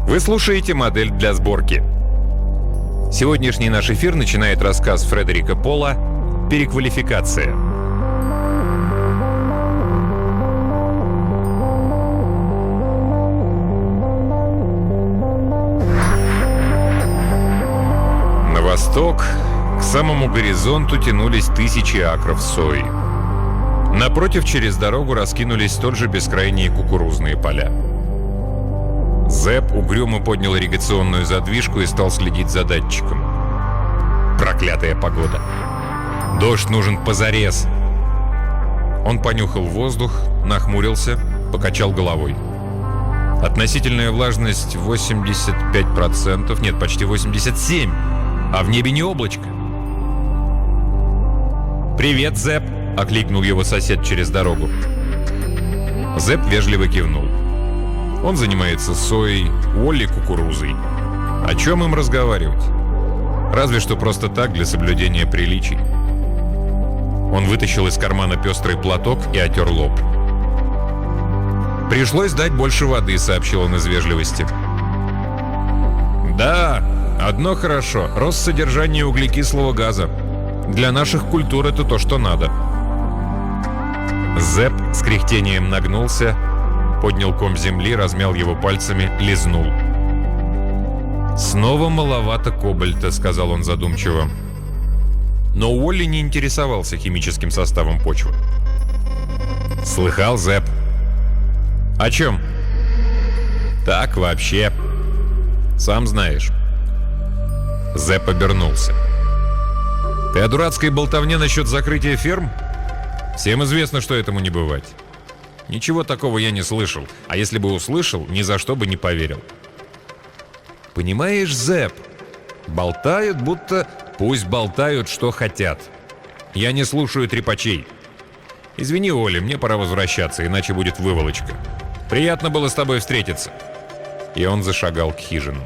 Вы слушаете «Модель для сборки». Сегодняшний наш эфир начинает рассказ Фредерика Пола «Переквалификация». На восток, к самому горизонту, тянулись тысячи акров сои. Напротив, через дорогу раскинулись столь же бескрайние кукурузные поля. Зэп угрюмо поднял ирригационную задвижку и стал следить за датчиком. Проклятая погода. Дождь нужен позарез. Он понюхал воздух, нахмурился, покачал головой. Относительная влажность 85%, нет, почти 87%, а в небе не облачко. «Привет, Зэп!» — окликнул его сосед через дорогу. Зэп вежливо кивнул. Он занимается соей, Уолли кукурузой. О чем им разговаривать? Разве что просто так, для соблюдения приличий. Он вытащил из кармана пестрый платок и отер лоб. «Пришлось дать больше воды», — сообщил он из вежливости. «Да, одно хорошо. Рост содержания углекислого газа. Для наших культур это то, что надо». Зэп с кряхтением нагнулся, поднял ком земли, размял его пальцами, лизнул. «Снова маловато кобальта», — сказал он задумчиво. Но Уолли не интересовался химическим составом почвы. «Слыхал, Зэп?» «О чем?» «Так, вообще. Сам знаешь». Зэп обернулся. «Ты о дурацкой болтовне насчет закрытия ферм? Всем известно, что этому не бывать. Ничего такого я не слышал, а если бы услышал, ни за что бы не поверил». «Понимаешь, Зэп, болтают, будто пусть болтают, что хотят. Я не слушаю трепачей. Извини, Оля, мне пора возвращаться, иначе будет выволочка. Приятно было с тобой встретиться». И он зашагал к хижинам.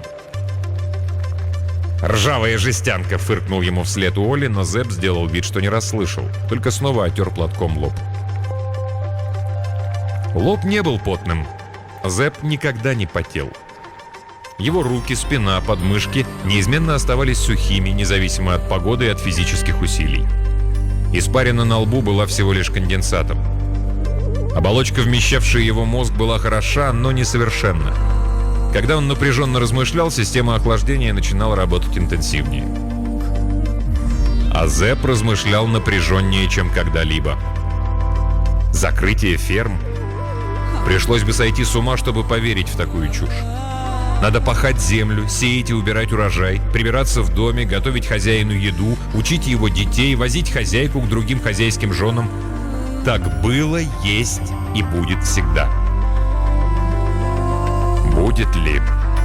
«Ржавая жестянка!» — фыркнул ему вслед Уолли, но Зэп сделал вид, что не расслышал, только снова отер платком лоб. Лоб не был потным. Зэп никогда не потел. Его руки, спина, подмышки неизменно оставались сухими, независимо от погоды и от физических усилий. Испарина на лбу была всего лишь конденсатом. Оболочка, вмещавшая его мозг, была хороша, но несовершенна. Когда он напряженно размышлял, система охлаждения начинала работать интенсивнее. А Зэп размышлял напряженнее, чем когда-либо. Закрытие ферм? Пришлось бы сойти с ума, чтобы поверить в такую чушь. Надо пахать землю, сеять и убирать урожай, прибираться в доме, готовить хозяину еду, учить его детей, возить хозяйку к другим хозяйским женам. Так было, есть и будет всегда. Будет ли?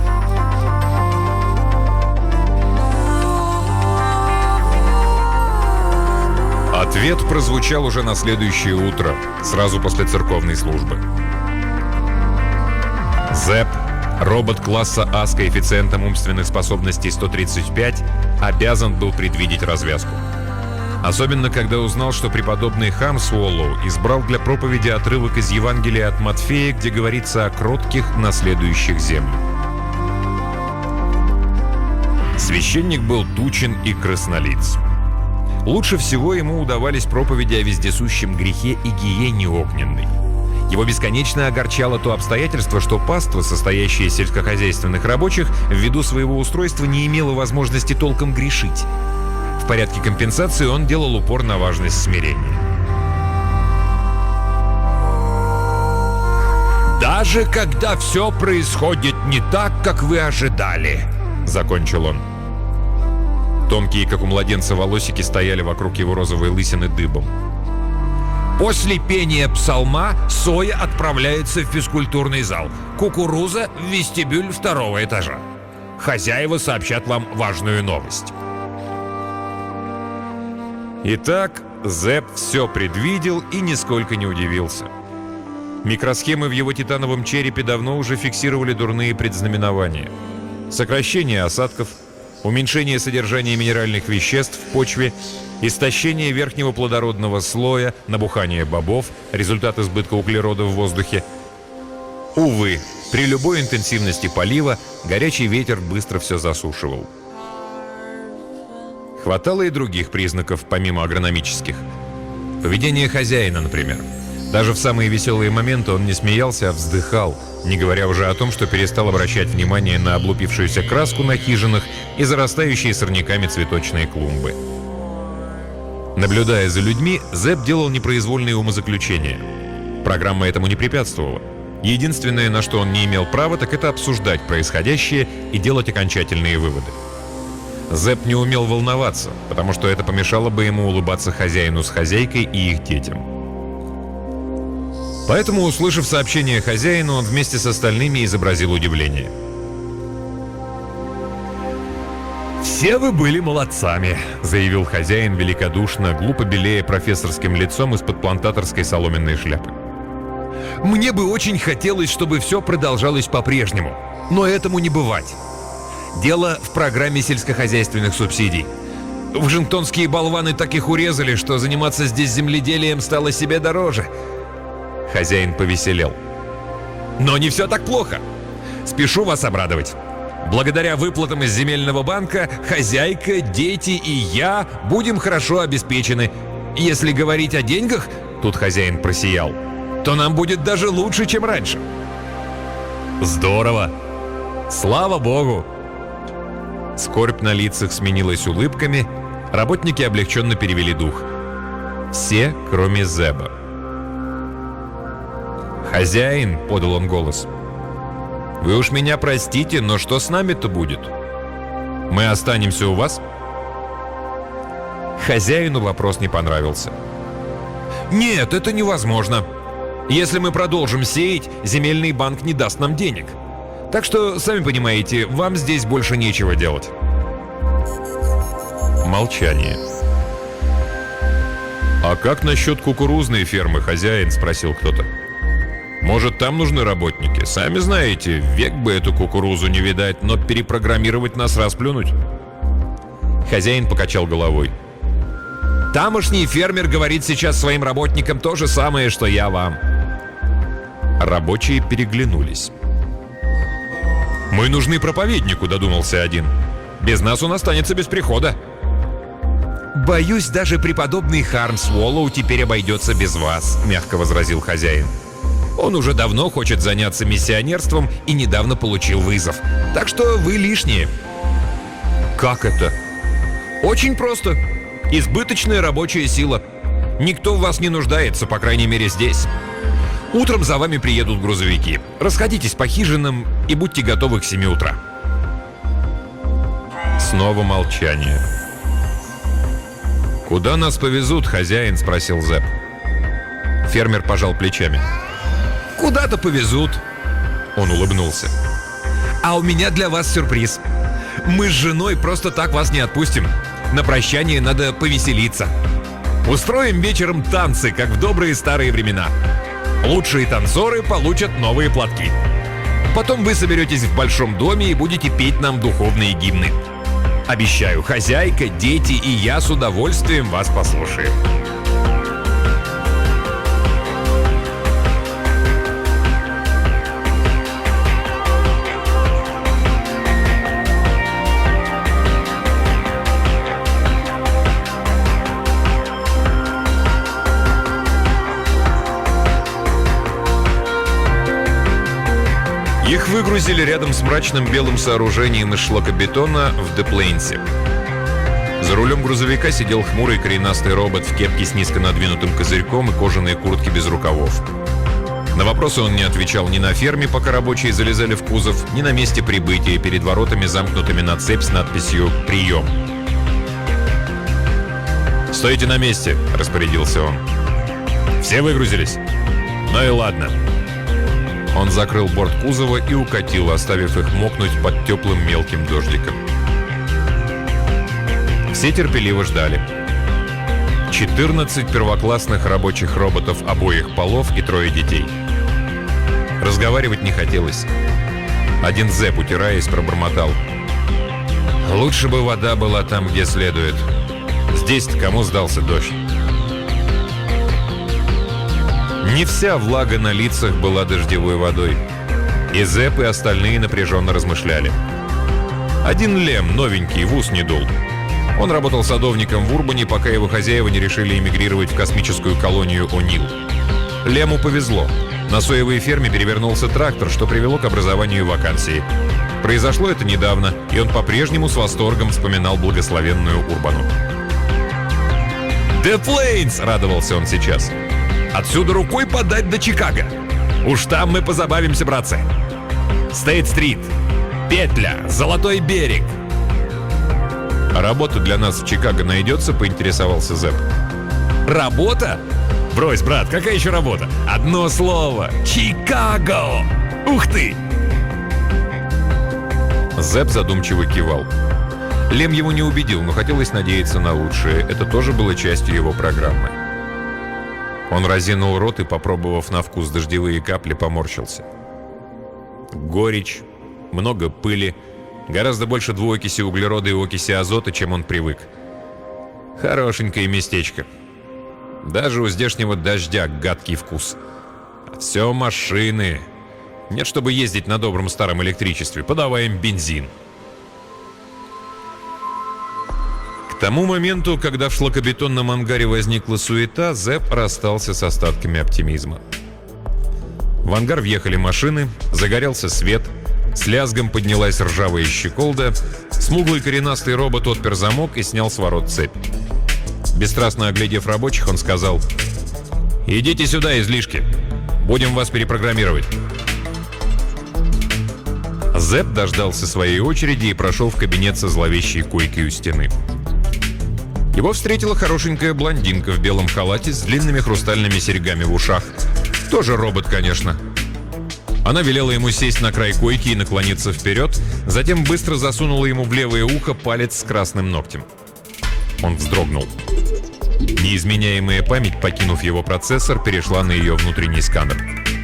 Ответ прозвучал уже на следующее утро, сразу после церковной службы. Зэп, робот класса А с коэффициентом умственных способностей 135, обязан был предвидеть развязку. Особенно, когда узнал, что преподобный Хам Суоллоу избрал для проповеди отрывок из Евангелия от Матфея, где говорится о кротких, наследующих землю. Священник был тучен и краснолиц. Лучше всего ему удавались проповеди о вездесущем грехе и гиене огненной. Его бесконечно огорчало то обстоятельство, что паства, состоящая из сельскохозяйственных рабочих, ввиду своего устройства не имела возможности толком грешить. В порядке компенсации он делал упор на важность смирения. «Даже когда все происходит не так, как вы ожидали», — закончил он. Тонкие, как у младенца, волосики стояли вокруг его розовой лысины дыбом. «После пения псалма соя отправляется в физкультурный зал, кукуруза в вестибюль 2-го этажа. Хозяева сообщат вам важную новость». Итак, Зэп все предвидел и нисколько не удивился. Микросхемы в его титановом черепе давно уже фиксировали дурные предзнаменования. Сокращение осадков, уменьшение содержания минеральных веществ в почве, истощение верхнего плодородного слоя, набухание бобов, результат избытка углерода в воздухе. Увы, при любой интенсивности полива горячий ветер быстро все засушивал. Хватало и других признаков, помимо агрономических. Поведение хозяина, например. Даже в самые веселые моменты он не смеялся, а вздыхал, не говоря уже о том, что перестал обращать внимание на облупившуюся краску на хижинах и зарастающие сорняками цветочные клумбы. Наблюдая за людьми, Зепп делал непроизвольные умозаключения. Программа этому не препятствовала. Единственное, на что он не имел права, так это обсуждать происходящее и делать окончательные выводы. Зепп не умел волноваться, потому что это помешало бы ему улыбаться хозяину с хозяйкой и их детям. Поэтому, услышав сообщение хозяину, он вместе с остальными изобразил удивление. «Все вы были молодцами», — заявил хозяин великодушно, глупо белея профессорским лицом из-под плантаторской соломенной шляпы. «Мне бы очень хотелось, чтобы все продолжалось по-прежнему, но этому не бывать. Дело в программе сельскохозяйственных субсидий. Вашингтонские болваны так их урезали, что заниматься здесь земледелием стало себе дороже». Хозяин повеселел. «Но не все так плохо. Спешу вас обрадовать. Благодаря выплатам из земельного банка хозяйка, дети и я будем хорошо обеспечены. Если говорить о деньгах, тут хозяин просиял, то нам будет даже лучше, чем раньше». «Здорово! Слава Богу!» Скорбь на лицах сменилась улыбками, работники облегченно перевели дух. Все, кроме Зеба. «Хозяин», — подал он голос, — «вы уж меня простите, но что с нами-то будет? Мы останемся у вас?» Хозяину вопрос не понравился. «Нет, это невозможно. Если мы продолжим сеять, земельный банк не даст нам денег. Так что, сами понимаете, вам здесь больше нечего делать». Молчание. «А как насчет кукурузной фермы, хозяин?» — спросил кто-то. «Может, там нужны работники? Сами знаете, век бы эту кукурузу не видать, но перепрограммировать нас расплюнуть». Хозяин покачал головой. «Тамошний фермер говорит сейчас своим работникам то же самое, что я вам». Рабочие переглянулись. «Мы нужны проповеднику», — додумался один. «Без нас он останется без прихода». «Боюсь, даже преподобный Хармс Уоллоу теперь обойдется без вас», — мягко возразил хозяин. «Он уже давно хочет заняться миссионерством и недавно получил вызов. Так что вы лишние». «Как это?» «Очень просто. Избыточная рабочая сила. Никто в вас не нуждается, по крайней мере, здесь. Утром за вами приедут грузовики. Расходитесь по хижинам и будьте готовы к 7 утра». Снова молчание. «Куда нас повезут, хозяин?» — спросил Зепп. Фермер пожал плечами. «Куда-то повезут». Он улыбнулся. «А у меня для вас сюрприз. Мы с женой просто так вас не отпустим. На прощание надо повеселиться. Устроим вечером танцы, как в добрые старые времена. Лучшие танцоры получат новые платки. Потом вы соберетесь в большом доме и будете петь нам духовные гимны. Обещаю, хозяйка, дети и я с удовольствием вас послушаем». Их выгрузили рядом с мрачным белым сооружением из шлакобетона в Деплейнсе. За рулем грузовика сидел хмурый коренастый робот в кепке с низко надвинутым козырьком и кожаной куртке без рукавов. На вопросы он не отвечал ни на ферме, пока рабочие залезали в кузов, ни на месте прибытия перед воротами, замкнутыми на цепь с надписью «Прием». «Стойте на месте», — распорядился он. «Все выгрузились? Ну и ладно». Он закрыл борт кузова и укатил, оставив их мокнуть под теплым мелким дождиком. Все терпеливо ждали. 14 первоклассных рабочих роботов обоих полов и 3 детей. Разговаривать не хотелось. Один Зепп, утираясь, пробормотал: «Лучше бы вода была там, где следует. Здесь-то кому сдался дождь?» Не вся влага на лицах была дождевой водой. И Зепп, и остальные напряженно размышляли. Один Лем, новенький, в ус не дул. Он работал садовником в Урбане, пока его хозяева не решили эмигрировать в космическую колонию О'Нил. Лему повезло. На соевой ферме перевернулся трактор, что привело к образованию вакансии. Произошло это недавно, и он по-прежнему с восторгом вспоминал благословенную Урбану. «The Plains!» — радовался он сейчас. «Отсюда рукой подать до Чикаго! Уж там мы позабавимся, братцы! Стейт-стрит, Петля, Золотой берег!» «А работа для нас в Чикаго найдется?» — поинтересовался Зепп. «Работа? Брось, брат, какая еще работа? Одно слово — Чикаго! Ух ты!» Зепп задумчиво кивал. Лем его не убедил, но хотелось надеяться на лучшее. Это тоже было частью его программы. Он разинул рот и, попробовав на вкус дождевые капли, поморщился. Горечь, много пыли, гораздо больше двуокиси углерода и окиси азота, чем он привык. Хорошенькое местечко. Даже у здешнего дождя гадкий вкус. Все машины. Нет, чтобы ездить на добром старом электричестве. Подавай им бензин. К тому моменту, когда в шлакобетонном ангаре возникла суета, Зепп расстался с остатками оптимизма. В ангар въехали машины, загорелся свет, с лязгом поднялась ржавая щеколда, смуглый коренастый робот отпер замок и снял с ворот цепь. Бесстрастно оглядев рабочих, он сказал: «Идите сюда, излишки. Будем вас перепрограммировать». Зепп дождался своей очереди и прошел в кабинет со зловещей койкой у стены. Его встретила хорошенькая блондинка в белом халате с длинными хрустальными серьгами в ушах. Тоже робот, конечно. Она велела ему сесть на край койки и наклониться вперед, затем быстро засунула ему в левое ухо палец с красным ногтем. Он вздрогнул. Неизменяемая память, покинув его процессор, перешла на ее внутренний сканер.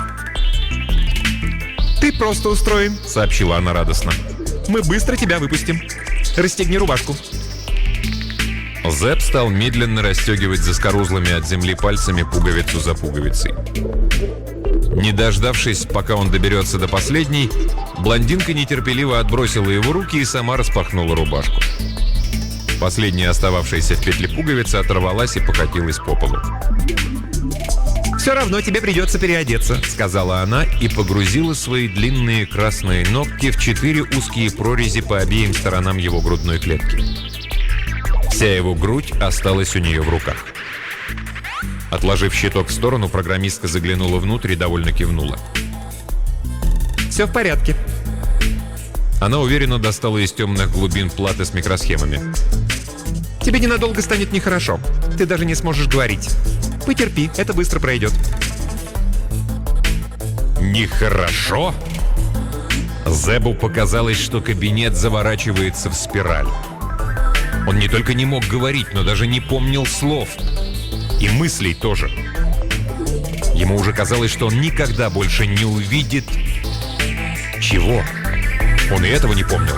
«Ты просто устроен», — сообщила она радостно. «Мы быстро тебя выпустим. Расстегни рубашку». Зепп стал медленно расстегивать заскорузлыми от земли пальцами пуговицу за пуговицей. Не дождавшись, пока он доберется до последней, блондинка нетерпеливо отбросила его руки и сама распахнула рубашку. Последняя остававшаяся в петле пуговица оторвалась и покатилась по полу. «Все равно тебе придется переодеться», — сказала она и погрузила свои длинные красные ногти в 4 узкие прорези по обеим сторонам его грудной клетки. Вся его грудь осталась у нее в руках. Отложив щиток в сторону, программистка заглянула внутрь и довольно кивнула. «Все в порядке». Она уверенно достала из темных глубин платы с микросхемами. «Тебе ненадолго станет нехорошо. Ты даже не сможешь говорить. Потерпи, это быстро пройдет». «Нехорошо?» Зебу показалось, что кабинет заворачивается в спираль. Он не только не мог говорить, но даже не помнил слов. И мыслей тоже. Ему уже казалось, что он никогда больше не увидит... Чего? Он и этого не помнил.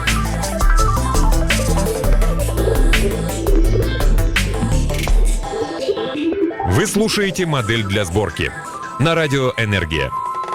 Вы слушаете «Модель для сборки» на радио «Энергия».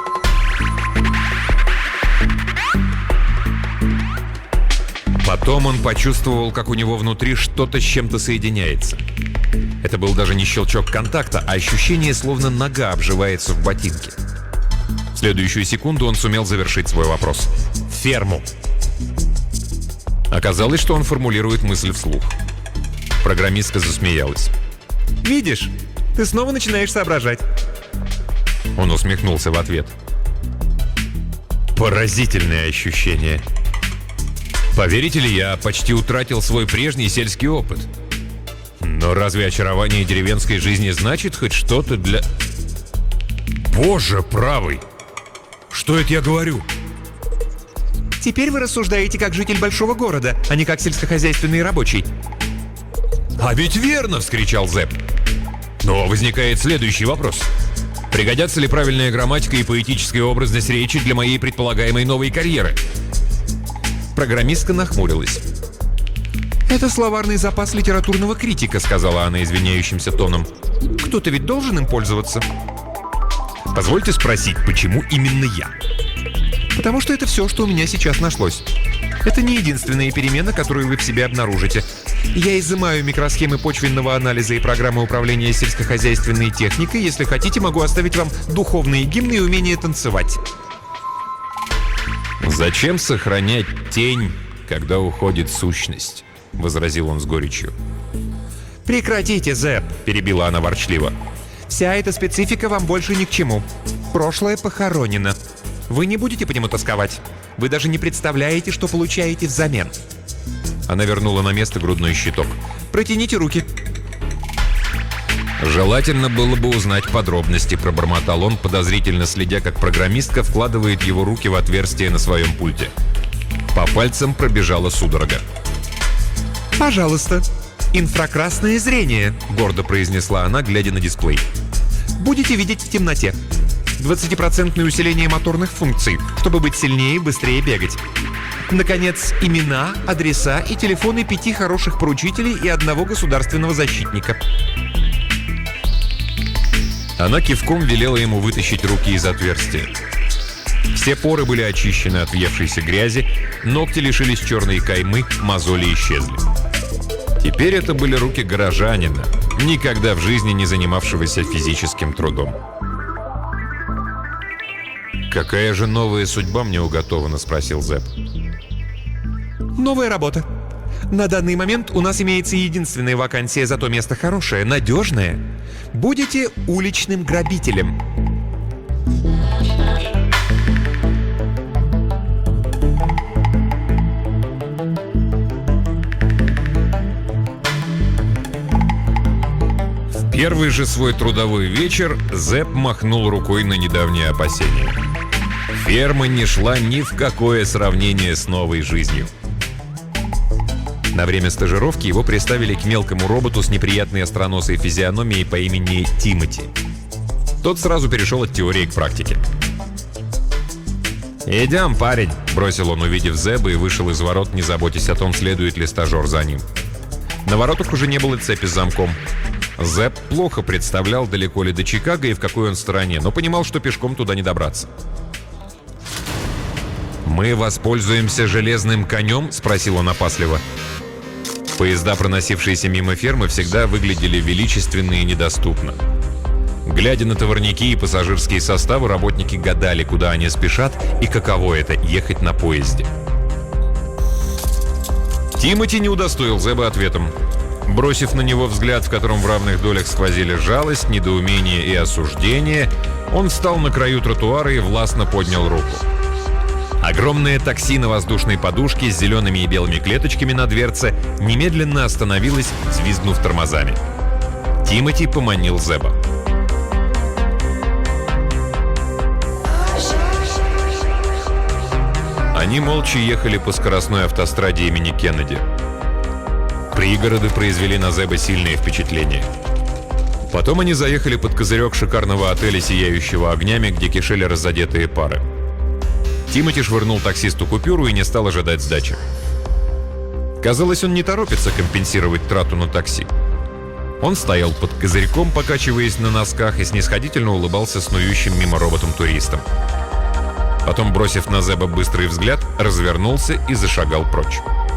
Потом он почувствовал, как у него внутри что-то с чем-то соединяется. Это был даже не щелчок контакта, а ощущение, словно нога обживается в ботинке. В следующую секунду он сумел завершить свой вопрос. «Ферму». Оказалось, что он формулирует мысль вслух. Программистка засмеялась. «Видишь, ты снова начинаешь соображать». Он усмехнулся в ответ. Поразительное ощущение. Поверите ли, я почти утратил свой прежний сельский опыт. Но разве очарование деревенской жизни значит хоть что-то для... Боже правый! Что это я говорю? Теперь вы рассуждаете как житель большого города, а не как сельскохозяйственный рабочий. А ведь верно! — вскричал Зепп. Но возникает следующий вопрос. Пригодятся ли правильная грамматика и поэтическая образность речи для моей предполагаемой новой карьеры? Программистка нахмурилась. «Это словарный запас литературного критика», — сказала она извиняющимся тоном. «Кто-то ведь должен им пользоваться». «Позвольте спросить, почему именно я?» Потому что это все, что у меня сейчас нашлось. Это не единственная перемена, которую вы в себе обнаружите. Я изымаю микросхемы почвенного анализа и программы управления сельскохозяйственной техникой. Если хотите, могу оставить вам духовные гимны и умение танцевать. «Зачем сохранять тень, когда уходит сущность?» — возразил он с горечью. «Прекратите, Зэп!» — перебила она ворчливо. «Вся эта специфика вам больше ни к чему. Прошлое похоронено. Вы не будете по нему тосковать. Вы даже не представляете, что получаете взамен». Она вернула на место грудной щиток. «Протяните руки». «Желательно было бы узнать подробности», — пробормотал он, подозрительно следя, как программистка вкладывает его руки в отверстие на своем пульте. По пальцам пробежала судорога. «Пожалуйста, инфракрасное зрение», — гордо произнесла она, глядя на дисплей. «Будете видеть в темноте. 20% усиление моторных функций, чтобы быть сильнее и быстрее бегать. Наконец, имена, адреса и телефоны 5 хороших поручителей и 1 государственного защитника». Она кивком велела ему вытащить руки из отверстия. Все поры были очищены от въевшейся грязи, ногти лишились черной каймы, мозоли исчезли. Теперь это были руки горожанина, никогда в жизни не занимавшегося физическим трудом. «Какая же новая судьба мне уготована?» — спросил Зэп. «Новая работа. На данный момент у нас имеется единственная вакансия, зато место хорошее, надежное. Будете уличным грабителем». В первый же свой трудовой вечер Зэп махнул рукой на недавние опасения. Ферма не шла ни в какое сравнение с новой жизнью. На время стажировки его приставили к мелкому роботу с неприятной остроносой физиономией по имени Тимоти. Тот сразу перешел от теории к практике. «Идем, парень», — бросил он, увидев Зэба, и вышел из ворот, не заботясь о том, следует ли стажер за ним. На воротах уже не было цепи с замком. Зэб плохо представлял, далеко ли до Чикаго и в какой он стороне, но понимал, что пешком туда не добраться. «Мы воспользуемся железным конем?» — спросил он опасливо. Поезда, проносившиеся мимо фермы, всегда выглядели величественно и недоступно. Глядя на товарники и пассажирские составы, работники гадали, куда они спешат и каково это — ехать на поезде. Тимоти не удостоил Зэба ответом. Бросив на него взгляд, в котором в равных долях сквозили жалость, недоумение и осуждение, он встал на краю тротуара и властно поднял руку. Огромное такси на воздушной подушке с зелеными и белыми клеточками на дверце немедленно остановилось, взвизгнув тормозами. Тимоти поманил Зэба. Они молча ехали по скоростной автостраде имени Кеннеди. Пригороды произвели на Зэба сильное впечатление. Потом они заехали под козырек шикарного отеля, сияющего огнями, где кишели разодетые пары. Тимоти швырнул таксисту купюру и не стал ожидать сдачи. Казалось, он не торопится компенсировать трату на такси. Он стоял под козырьком, покачиваясь на носках, и снисходительно улыбался снующим мимо роботам-туристам. Потом, бросив на Зэба быстрый взгляд, развернулся и зашагал прочь.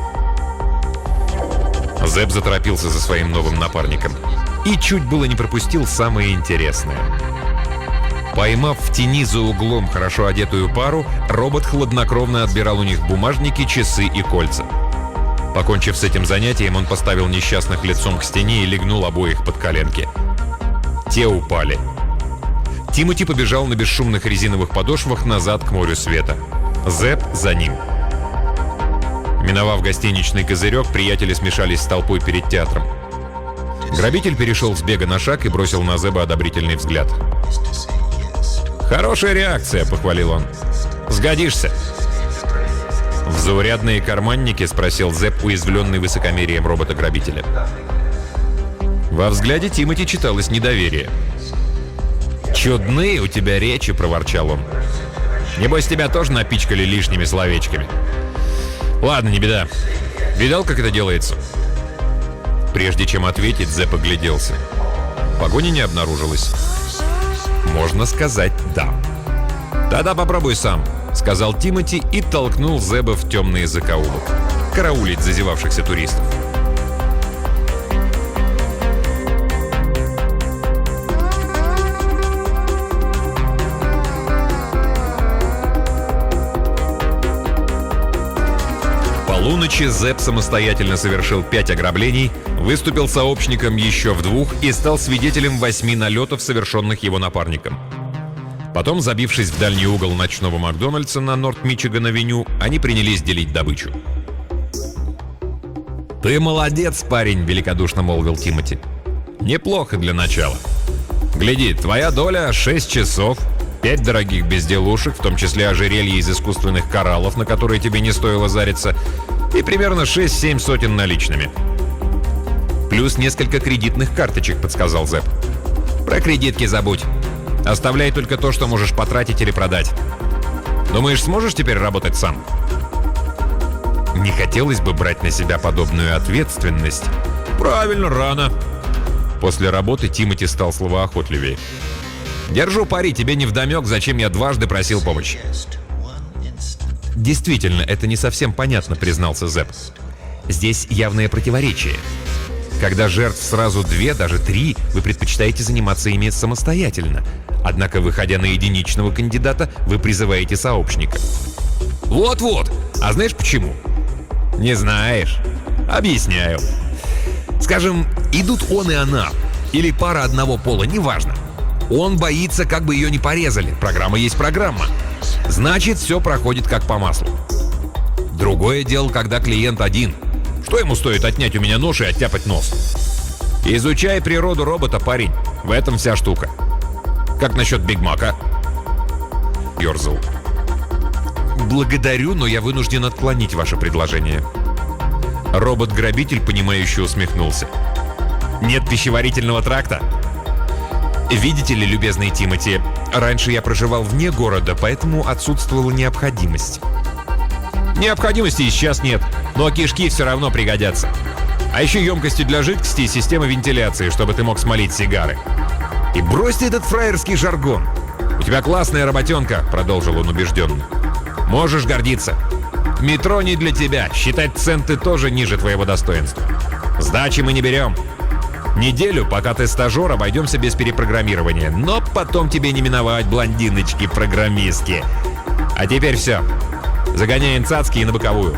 Зэб заторопился за своим новым напарником и чуть было не пропустил самое интересное. Поймав в тени за углом хорошо одетую пару, робот хладнокровно отбирал у них бумажники, часы и кольца. Покончив с этим занятием, он поставил несчастных лицом к стене и легнул обоих под коленки. Те упали. Тимоти побежал на бесшумных резиновых подошвах назад к морю света. Зэб за ним. Миновав гостиничный козырек, приятели смешались с толпой перед театром. Грабитель перешел с бега на шаг и бросил на Зэба одобрительный взгляд. «Хорошая реакция», — похвалил он. «Сгодишься». «В заурядные карманники?» — спросил Зэб, уязвленный высокомерием робота-грабителя. Во взгляде Тимоти читалось недоверие. «Чудные у тебя речи», — проворчал он. «Небось, тебя тоже напичкали лишними словечками. Ладно, не беда. Видал, как это делается?» Прежде чем ответить, Зэб огляделся. Погони не обнаружилось. Можно сказать «да». «Тогда попробуй сам. сказал Тимоти и толкнул Зеба в темный закоулок. Караулить зазевавшихся туристов. К полуночи Зеб самостоятельно совершил 5 ограблений, выступил сообщником еще в 2 и стал свидетелем 8 налетов, совершенных его напарником. Потом, забившись в дальний угол ночного Макдональдса на Норт-Мичиган-авеню, они принялись делить добычу. «Ты молодец, парень», — великодушно молвил Тимоти. «Неплохо для начала. Гляди, твоя доля — 6 часов, 5 дорогих безделушек, в том числе ожерелье из искусственных кораллов, на которые тебе не стоило зариться, и примерно 6-7 сотен наличными». «Плюс несколько кредитных карточек», — подсказал Зеб. «Про кредитки забудь. Оставляй только то, что можешь потратить или продать. Думаешь, сможешь теперь работать сам?» Не хотелось бы брать на себя подобную ответственность. «Правильно, рано». После работы Тимоти стал словоохотливее. «Держу пари, тебе невдомек, зачем я дважды просил помощи». «Действительно, это не совсем понятно», — признался Зеб. «Здесь явное противоречие. Когда жертв сразу 2, даже 3, вы предпочитаете заниматься ими самостоятельно. Однако, выходя на единичного кандидата, вы призываете сообщника». «Вот-вот! А знаешь почему?» «Не знаешь? Объясняю. Скажем, идут он и она, или пара одного пола, неважно. Он боится, как бы ее не порезали. Программа есть программа. Значит, все проходит как по маслу. Другое дело, когда клиент один. Что ему стоит отнять у меня нож и оттяпать нос? Изучай природу робота, парень. В этом вся штука. Как насчет Биг Мака?» Ёрзал. «Благодарю, но я вынужден отклонить ваше предложение». Робот-грабитель, понимающе усмехнулся. «Нет пищеварительного тракта?» «Видите ли, любезный Тимоти, раньше я проживал вне города, поэтому отсутствовала необходимость». «Необходимости и сейчас нет, но кишки все равно пригодятся. А еще емкости для жидкости и система вентиляции, чтобы ты мог смолить сигары. И брось ты этот фраерский жаргон. У тебя классная работенка», — продолжил он убежденно. «Можешь гордиться. Метро не для тебя. Считать центы тоже ниже твоего достоинства. Сдачи мы не берем. Неделю, пока ты стажер, обойдемся без перепрограммирования. Но потом тебе не миновать, блондиночки-программистки. А теперь все. Загоняем цацки и на боковую».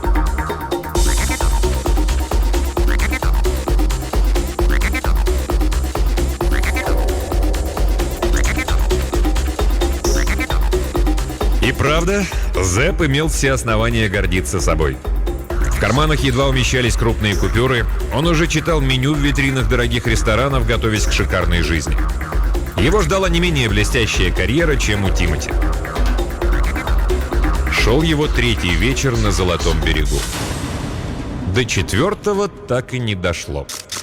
И правда, Зеб имел все основания гордиться собой. В карманах едва умещались крупные купюры, он уже читал меню в витринах дорогих ресторанов, готовясь к шикарной жизни. Его ждала не менее блестящая карьера, чем у Тимоти. Шел его 3-й вечер на Золотом берегу. До 4-го так и не дошло.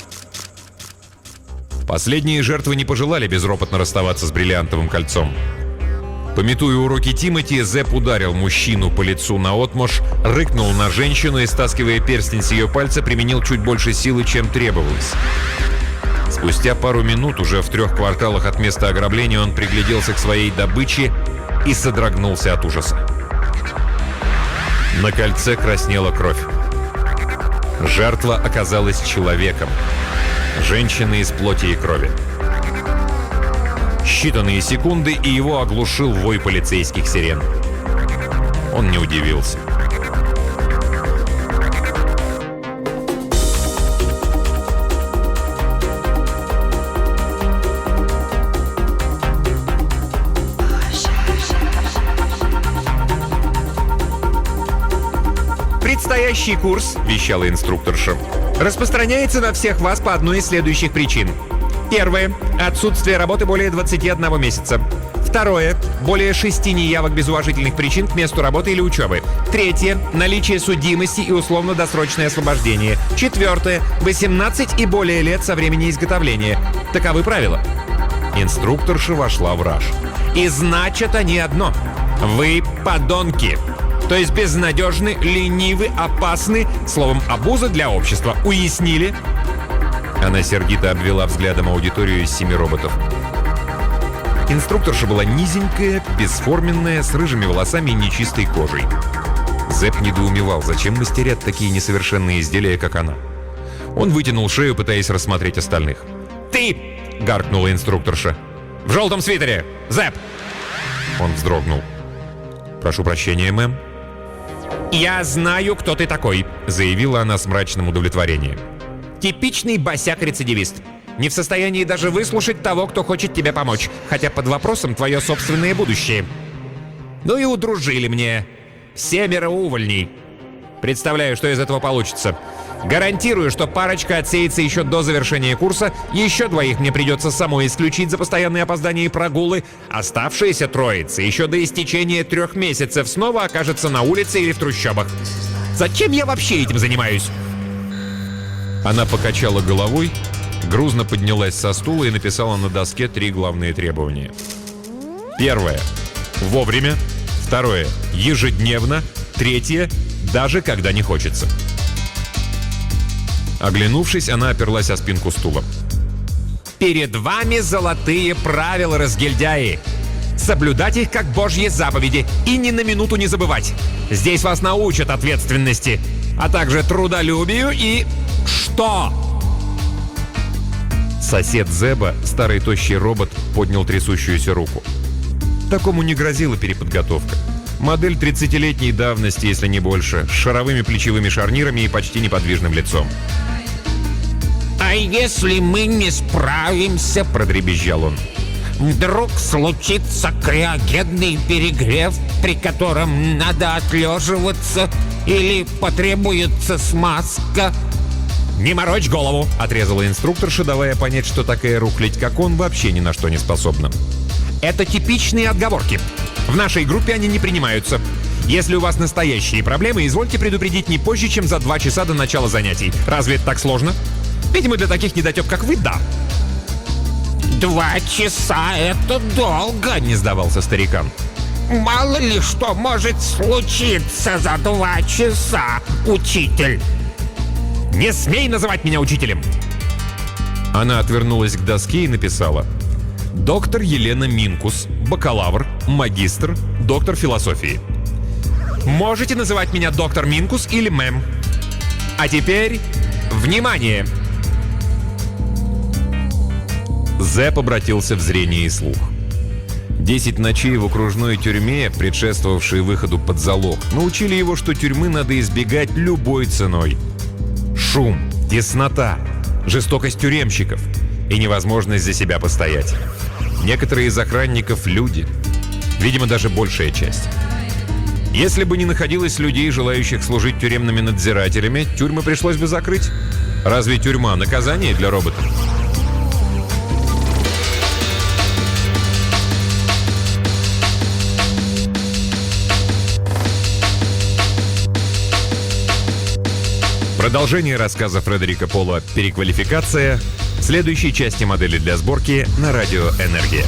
Последние жертвы не пожелали безропотно расставаться с бриллиантовым кольцом. Памятуя уроки Тимоти, Зеб ударил мужчину по лицу наотмашь, рыкнул на женщину и, стаскивая перстень с ее пальца, применил чуть больше силы, чем требовалось. Спустя пару минут, уже в 3 кварталах от места ограбления, он пригляделся к своей добыче и содрогнулся от ужаса. На кольце краснела кровь. Жертва оказалась человеком. Женщина из плоти и крови. Считанные секунды, и его оглушил вой полицейских сирен. Он не удивился. Предстоящий курс, вещала инструкторша, распространяется на всех вас по одной из следующих причин. Первое. Отсутствие работы более 21 месяца. Второе. Более 6 неявок без уважительных причин к месту работы или учебы. Третье. Наличие судимости и условно-досрочное освобождение. Четвертое. 18 и более лет со времени изготовления. Таковы правила. Инструкторша вошла в раж. И значит они одно. Вы подонки. То есть безнадежны, ленивы, опасны. Словом, обуза для общества. Уяснили? Она сердито обвела взглядом аудиторию из 7 роботов. Инструкторша была низенькая, бесформенная, с рыжими волосами и нечистой кожей. Зэп недоумевал, зачем мастерят такие несовершенные изделия, как она. Он вытянул шею, пытаясь рассмотреть остальных. «Ты!» — гаркнула инструкторша. «В желтом свитере! Зэп!» Он вздрогнул. «Прошу прощения, мэм». «Я знаю, кто ты такой», — заявила она с мрачным удовлетворением. «Типичный босяк-рецидивист. Не в состоянии даже выслушать того, кто хочет тебе помочь, хотя под вопросом твое собственное будущее. Ну и удружили мне. 7 увольней. Представляю, что из этого получится. Гарантирую, что парочка отсеется еще до завершения курса, еще 2 мне придется самой исключить за постоянные опоздания и прогулы, оставшиеся троица еще до истечения 3 месяцев снова окажется на улице или в трущобах. Зачем я вообще этим занимаюсь?» Она покачала головой, грузно поднялась со стула и написала на доске 3 главные требования. Первое — вовремя. Второе — ежедневно. Третье — даже когда не хочется. Оглянувшись, она оперлась о спинку стула. «Перед вами золотые правила, разгильдяи. Соблюдать их как божьи заповеди и ни на минуту не забывать. Здесь вас научат ответственности, а также трудолюбию и... что?» Сосед Зеба, старый тощий робот, поднял трясущуюся руку. Такому не грозила переподготовка. Модель 30-летней давности, если не больше, с шаровыми плечевыми шарнирами и почти неподвижным лицом. «А если мы не справимся?» — продребезжал он. «Вдруг случится криогенный перегрев, при котором надо отлеживаться, или потребуется смазка?» «Не морочь голову!» — отрезала инструкторша, давая понять, что такая рухлядь, как он, вообще ни на что не способна. «Это типичные отговорки. В нашей группе они не принимаются. Если у вас настоящие проблемы, извольте предупредить не позже, чем за 2 часа до начала занятий. Разве это так сложно? Видимо, для таких недотеп, как вы, да». 2 часа — это долго, — не сдавался старикан. «Мало ли что может случиться за 2 часа, учитель!» «Не смей называть меня учителем!» Она отвернулась к доске и написала: «Доктор Елена Минкус, бакалавр, магистр, доктор философии». «Можете называть меня доктор Минкус или мэм. А теперь, внимание!» Зэп обратился в зрение и слух. 10 ночей в окружной тюрьме, предшествовавшие выходу под залог, научили его, что тюрьмы надо избегать любой ценой. Шум, теснота, жестокость тюремщиков и невозможность за себя постоять. Некоторые из охранников — люди. Видимо, даже большая часть. Если бы не находилось людей, желающих служить тюремными надзирателями, тюрьмы пришлось бы закрыть. Разве тюрьма — наказание для роботов? Продолжение рассказа Фредерика Пола «Переквалификация» в следующей части модели для сборки на радио «Энергия».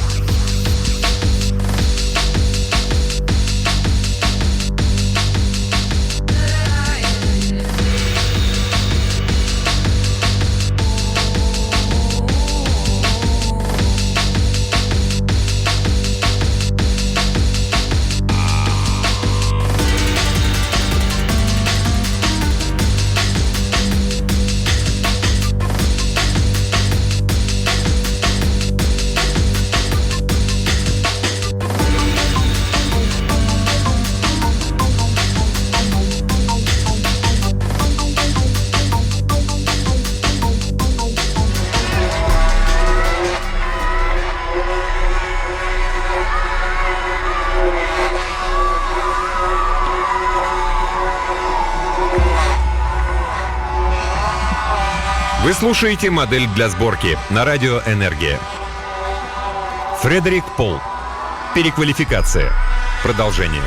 Вы слушаете модель для сборки на радио «Энергия». Фредерик Пол. Переквалификация. Продолжение.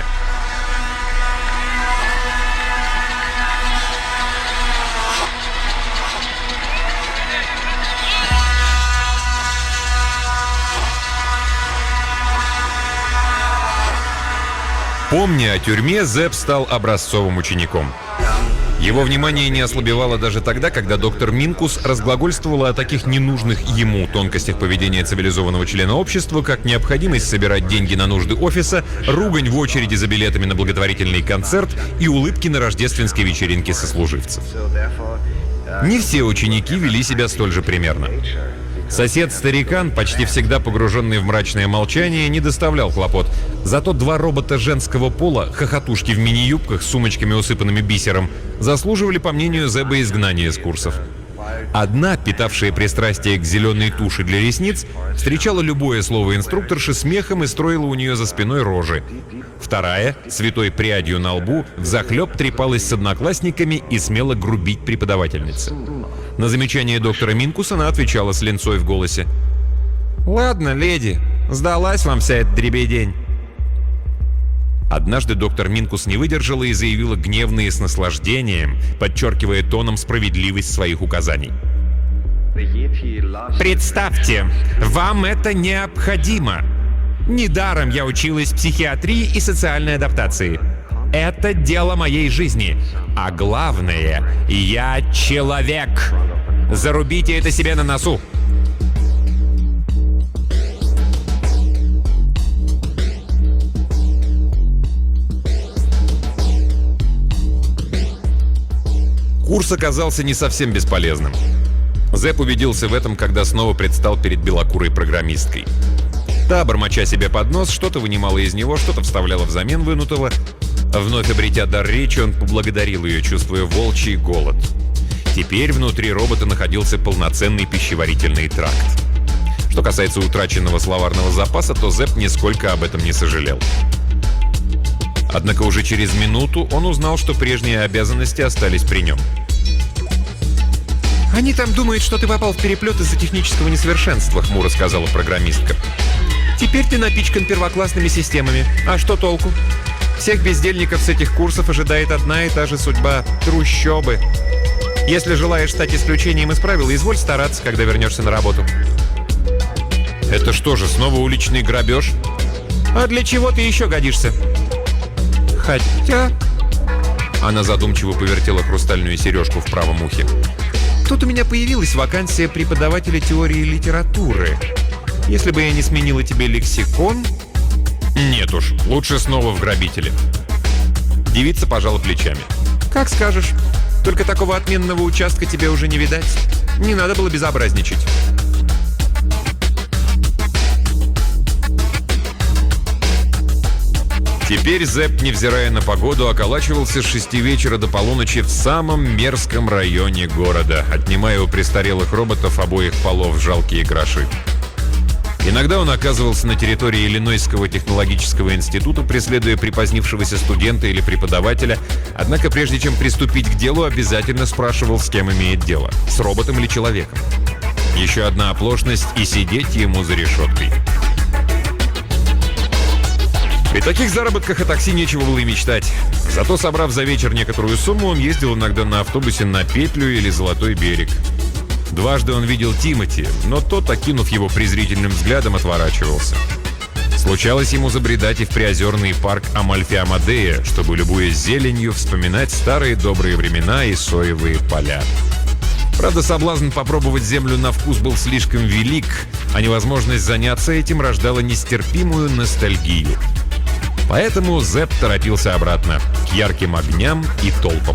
Помня о тюрьме, Зэп стал образцовым учеником. Его внимание не ослабевало даже тогда, когда доктор Минкус разглагольствовала о таких ненужных ему тонкостях поведения цивилизованного члена общества, как необходимость собирать деньги на нужды офиса, ругань в очереди за билетами на благотворительный концерт и улыбки на рождественской вечеринке сослуживцев. Не все ученики вели себя столь же примерно. Сосед-старикан, почти всегда погруженный в мрачное молчание, не доставлял хлопот. Зато два робота женского пола, хохотушки в мини-юбках с сумочками, усыпанными бисером, заслуживали, по мнению Зеба, изгнания с курсов. Одна, питавшая пристрастие к зеленой туши для ресниц, встречала любое слово инструкторши смехом и строила у нее за спиной рожи. Вторая, святой прядью на лбу, взахлеб трепалась с одноклассниками и смела грубить преподавательнице. На замечание доктора Минкуса она отвечала с линцой в голосе: «Ладно, леди, сдалась вам вся эта дребедень». Однажды доктор Минкус не выдержала и заявила гневно и с наслаждением, подчеркивая тоном справедливость своих указаний: «Представьте, вам это необходимо. Недаром я училась психиатрии и социальной адаптации. Это дело моей жизни. А главное, я человек. Зарубите это себе на носу». Курс оказался не совсем бесполезным. Зэп убедился в этом, когда снова предстал перед белокурой программисткой. Та, бормоча себе под нос, что-то вынимала из него, что-то вставляла взамен вынутого. Вновь обретя дар речи, он поблагодарил ее, чувствуя волчий голод. Теперь внутри робота находился полноценный пищеварительный тракт. Что касается утраченного словарного запаса, то Зэп нисколько об этом не сожалел. Однако уже через минуту он узнал, что прежние обязанности остались при нем. «Они там думают, что ты попал в переплет из-за технического несовершенства», — хмуро сказала программистка. «Теперь ты напичкан первоклассными системами. А что толку? Всех бездельников с этих курсов ожидает одна и та же судьба — трущобы. Если желаешь стать исключением из правил, изволь стараться, когда вернешься на работу». «Это что же, снова уличный грабеж?» «А для чего ты еще годишься?» «Хотя...» Она задумчиво повертела хрустальную сережку в правом ухе. «Тут у меня появилась вакансия преподавателя теории литературы. Если бы я не сменила тебе лексикон...» «Нет уж, лучше снова в грабители». Девица пожала плечами. «Как скажешь. Только такого отменного участка тебе уже не видать. Не надо было безобразничать». Теперь Зэп, невзирая на погоду, околачивался с 6 вечера до полуночи в самом мерзком районе города, отнимая у престарелых роботов обоих полов жалкие гроши. Иногда он оказывался на территории Иллинойского технологического института, преследуя припозднившегося студента или преподавателя, однако прежде чем приступить к делу, обязательно спрашивал, с кем имеет дело, с роботом или человеком. Еще одна оплошность, и сидеть ему за решеткой. При таких заработках о такси нечего было и мечтать. Зато, собрав за вечер некоторую сумму, он ездил иногда на автобусе на Петлю или Золотой берег. Дважды он видел Тимоти, но тот, окинув его презрительным взглядом, отворачивался. Случалось ему забредать и в приозерный парк Амальфи-Амадея, чтобы, любуясь зеленью, вспоминать старые добрые времена и соевые поля. Правда, соблазн попробовать землю на вкус был слишком велик, а невозможность заняться этим рождала нестерпимую ностальгию. Поэтому Зэп торопился обратно, к ярким огням и толпам.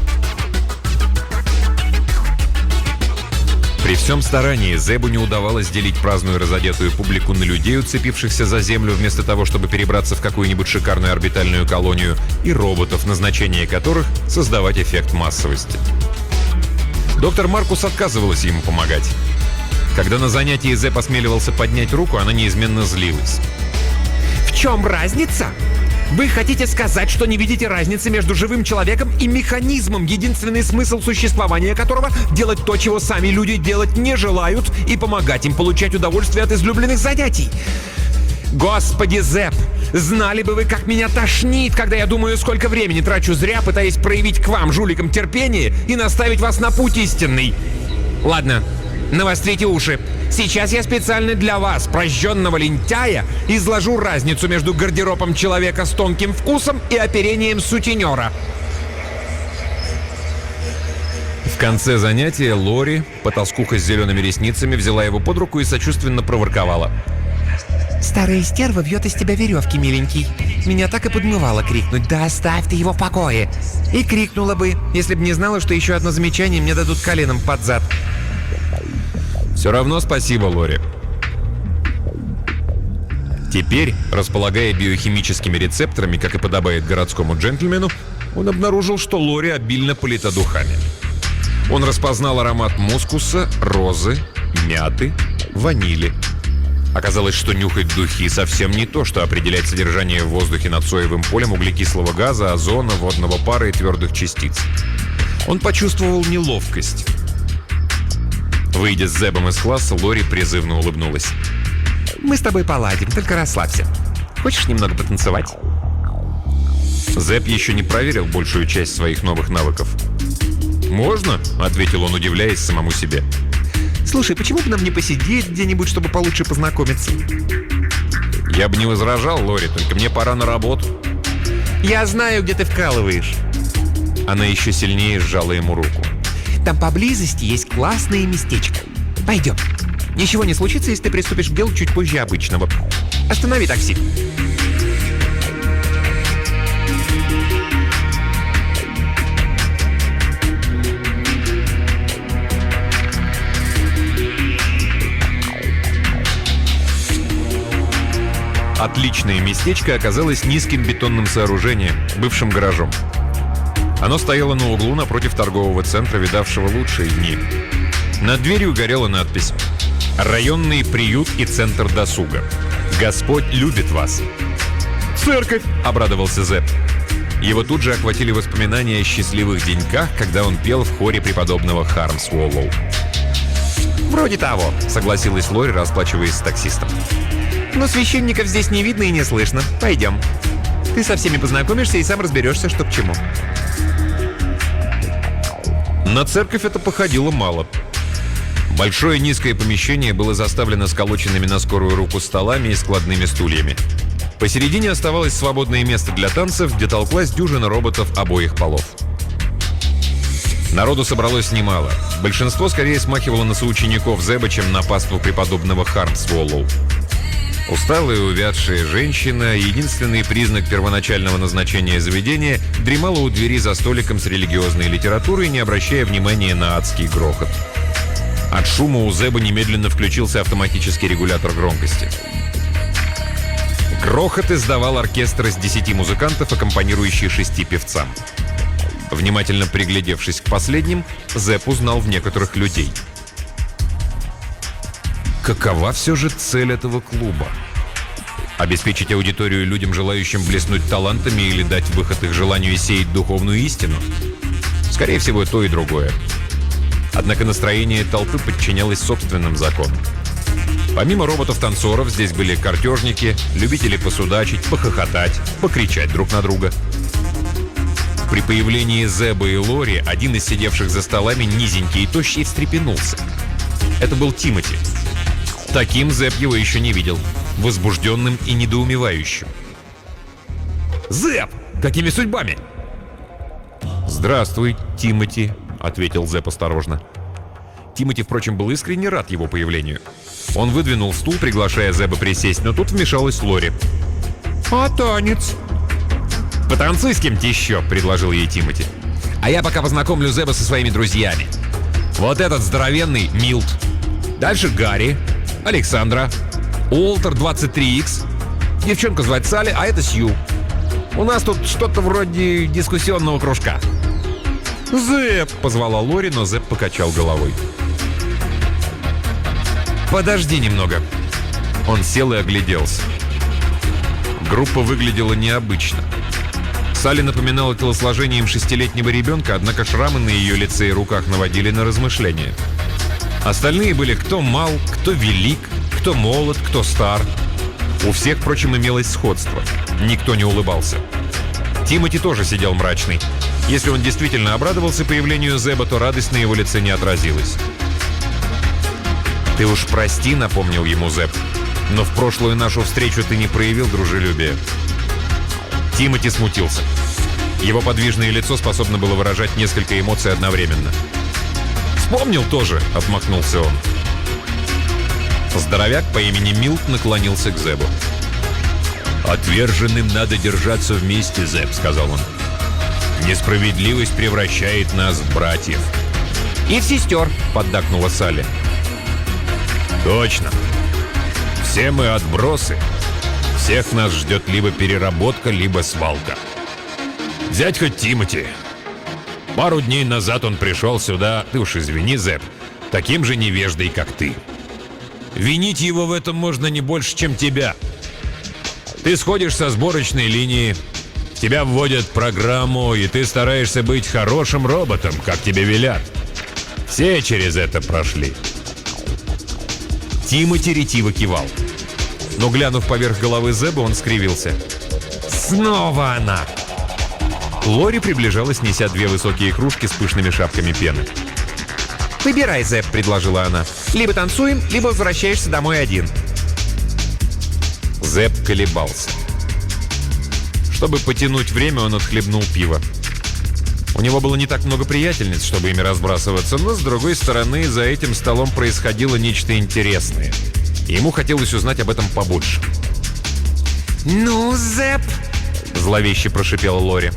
При всем старании Зэбу не удавалось делить праздную разодетую публику на людей, уцепившихся за землю вместо того, чтобы перебраться в какую-нибудь шикарную орбитальную колонию, и роботов, назначение которых — создавать эффект массовости. Доктор Маркус отказывалась ему помогать. Когда на занятии Зэп осмеливался поднять руку, она неизменно злилась. «В чем разница? Вы хотите сказать, что не видите разницы между живым человеком и механизмом, единственный смысл существования которого — делать то, чего сами люди делать не желают, и помогать им получать удовольствие от излюбленных занятий? Господи, Зэп, знали бы вы, как меня тошнит, когда я думаю, сколько времени трачу зря, пытаясь проявить к вам, жуликам, терпение и наставить вас на путь истинный. Ладно, навострите уши. Сейчас я специально для вас, прожженного лентяя, изложу разницу между гардеробом человека с тонким вкусом и оперением сутенера». В конце занятия Лори, потаскуха с зелеными ресницами, взяла его под руку и сочувственно проворковала. «Старая стерва вьет из тебя веревки, миленький. Меня так и подмывало крикнуть: да оставь ты его в покое. И крикнула бы, если бы не знала, что еще одно замечание мне дадут коленом под зад». «Все равно спасибо, Лори». Теперь, располагая биохимическими рецепторами, как и подобает городскому джентльмену, он обнаружил, что Лори обильно полита духами. Он распознал аромат мускуса, розы, мяты, ванили. Оказалось, что нюхать духи совсем не то, что определять содержание в воздухе над соевым полем углекислого газа, озона, водного пара и твердых частиц. Он почувствовал неловкость. Выйдя с Зебом из класса, Лори призывно улыбнулась. «Мы с тобой поладим, только расслабься. Хочешь немного потанцевать?» Зеб еще не проверил большую часть своих новых навыков. «Можно?» — ответил он, удивляясь самому себе. «Слушай, почему бы нам не посидеть где-нибудь, чтобы получше познакомиться?» «Я бы не возражал, Лори, только мне пора на работу». «Я знаю, где ты вкалываешь». Она еще сильнее сжала ему руку. «Там поблизости есть классное местечко. Пойдем. Ничего не случится, если ты приступишь к делу чуть позже обычного. Останови такси». Отличное местечко оказалось низким бетонным сооружением, бывшим гаражом. Оно стояло на углу напротив торгового центра, видавшего лучшие дни. Над дверью горела надпись: «Районный приют и центр досуга. Господь любит вас». «Церковь!» — обрадовался Зеб. Его тут же охватили воспоминания о счастливых деньках, когда он пел в хоре преподобного Хармсволлоу. «Вроде того», — согласилась Лори, расплачиваясь с таксистом. «Но священников здесь не видно и не слышно. Пойдем. Ты со всеми познакомишься и сам разберешься, что к чему». На церковь это походило мало. Большое низкое помещение было заставлено сколоченными на скорую руку столами и складными стульями. Посередине оставалось свободное место для танцев, где толклась дюжина роботов обоих полов. Народу собралось немало. Большинство скорее смахивало на соучеников Зеба, чем на паству преподобного Хармсволлоу. Усталая и увядшая женщина, единственный признак первоначального назначения заведения, дремала у двери за столиком с религиозной литературой, не обращая внимания на адский грохот. От шума у Зеба немедленно включился автоматический регулятор громкости. Грохот издавал оркестр из 10 музыкантов, аккомпанирующий 6 певцам. Внимательно приглядевшись к последним, Зеб узнал в некоторых людей. Какова все же цель этого клуба? Обеспечить аудиторию людям, желающим блеснуть талантами, или дать выход их желанию сеять духовную истину? Скорее всего, то и другое. Однако настроение толпы подчинялось собственным законам. Помимо роботов-танцоров, здесь были картежники, любители посудачить, похохотать, покричать друг на друга. При появлении Зеба и Лори один из сидевших за столами, низенький и тощий, встрепенулся. Это был Тимоти. Таким Зеб его еще не видел. Возбужденным и недоумевающим. «Зеб! Какими судьбами?» «Здравствуй, Тимоти», — ответил Зеб осторожно. Тимоти, впрочем, был искренне рад его появлению. Он выдвинул стул, приглашая Зеба присесть, но тут вмешалась Лори. «А танец?» «Потанцуй с кем-то еще», — предложил ей Тимоти. «А я пока познакомлю Зеба со своими друзьями. Вот этот здоровенный — Милт. Дальше Гарри, Александра, Уолтер 23X, девчонка звать Салли, а это Сью. У нас тут что-то вроде дискуссионного кружка». «Зеб!» — позвала Лори, но Зеб покачал головой. «Подожди немного». Он сел и огляделся. Группа выглядела необычно. Салли напоминала телосложением 6-летнего ребенка, однако шрамы на ее лице и руках наводили на размышления. Остальные были кто мал, кто велик, кто молод, кто стар. У всех, впрочем, имелось сходство. Никто не улыбался. Тимоти тоже сидел мрачный. Если он действительно обрадовался появлению Зеба, то радость на его лице не отразилась. «Ты уж прости», — напомнил ему Зеб, «но в прошлую нашу встречу ты не проявил дружелюбия». Тимоти смутился. Его подвижное лицо способно было выражать несколько эмоций одновременно. «Вспомнил тоже», — отмахнулся он. Здоровяк по имени Милт наклонился к Зебу. «Отверженным надо держаться вместе, Зеб», — сказал он. «Несправедливость превращает нас в братьев». «И в сестер», — поддакнула Салли. «Точно. Все мы отбросы. Всех нас ждет либо переработка, либо свалка. Взять хоть Тимоти. Пару дней назад он пришел сюда, ты уж извини, Зеб, таким же невеждой, как ты. Винить его в этом можно не больше, чем тебя. Ты сходишь со сборочной линии, тебя вводят в программу, и ты стараешься быть хорошим роботом, как тебе велят. Все через это прошли». Тимоти ретиво кивал. Но, глянув поверх головы Зеба, он скривился. «Снова она!» Лори приближалась, неся 2 высокие кружки с пышными шапками пены. «Выбирай, Зеб», — предложила она. «Либо танцуем, либо возвращаешься домой один». Зеб колебался. Чтобы потянуть время, он отхлебнул пиво. У него было не так много приятельниц, чтобы ими разбрасываться, но, с другой стороны, за этим столом происходило нечто интересное. И ему хотелось узнать об этом побольше. «Ну, Зеб!» — зловеще прошипела Лори.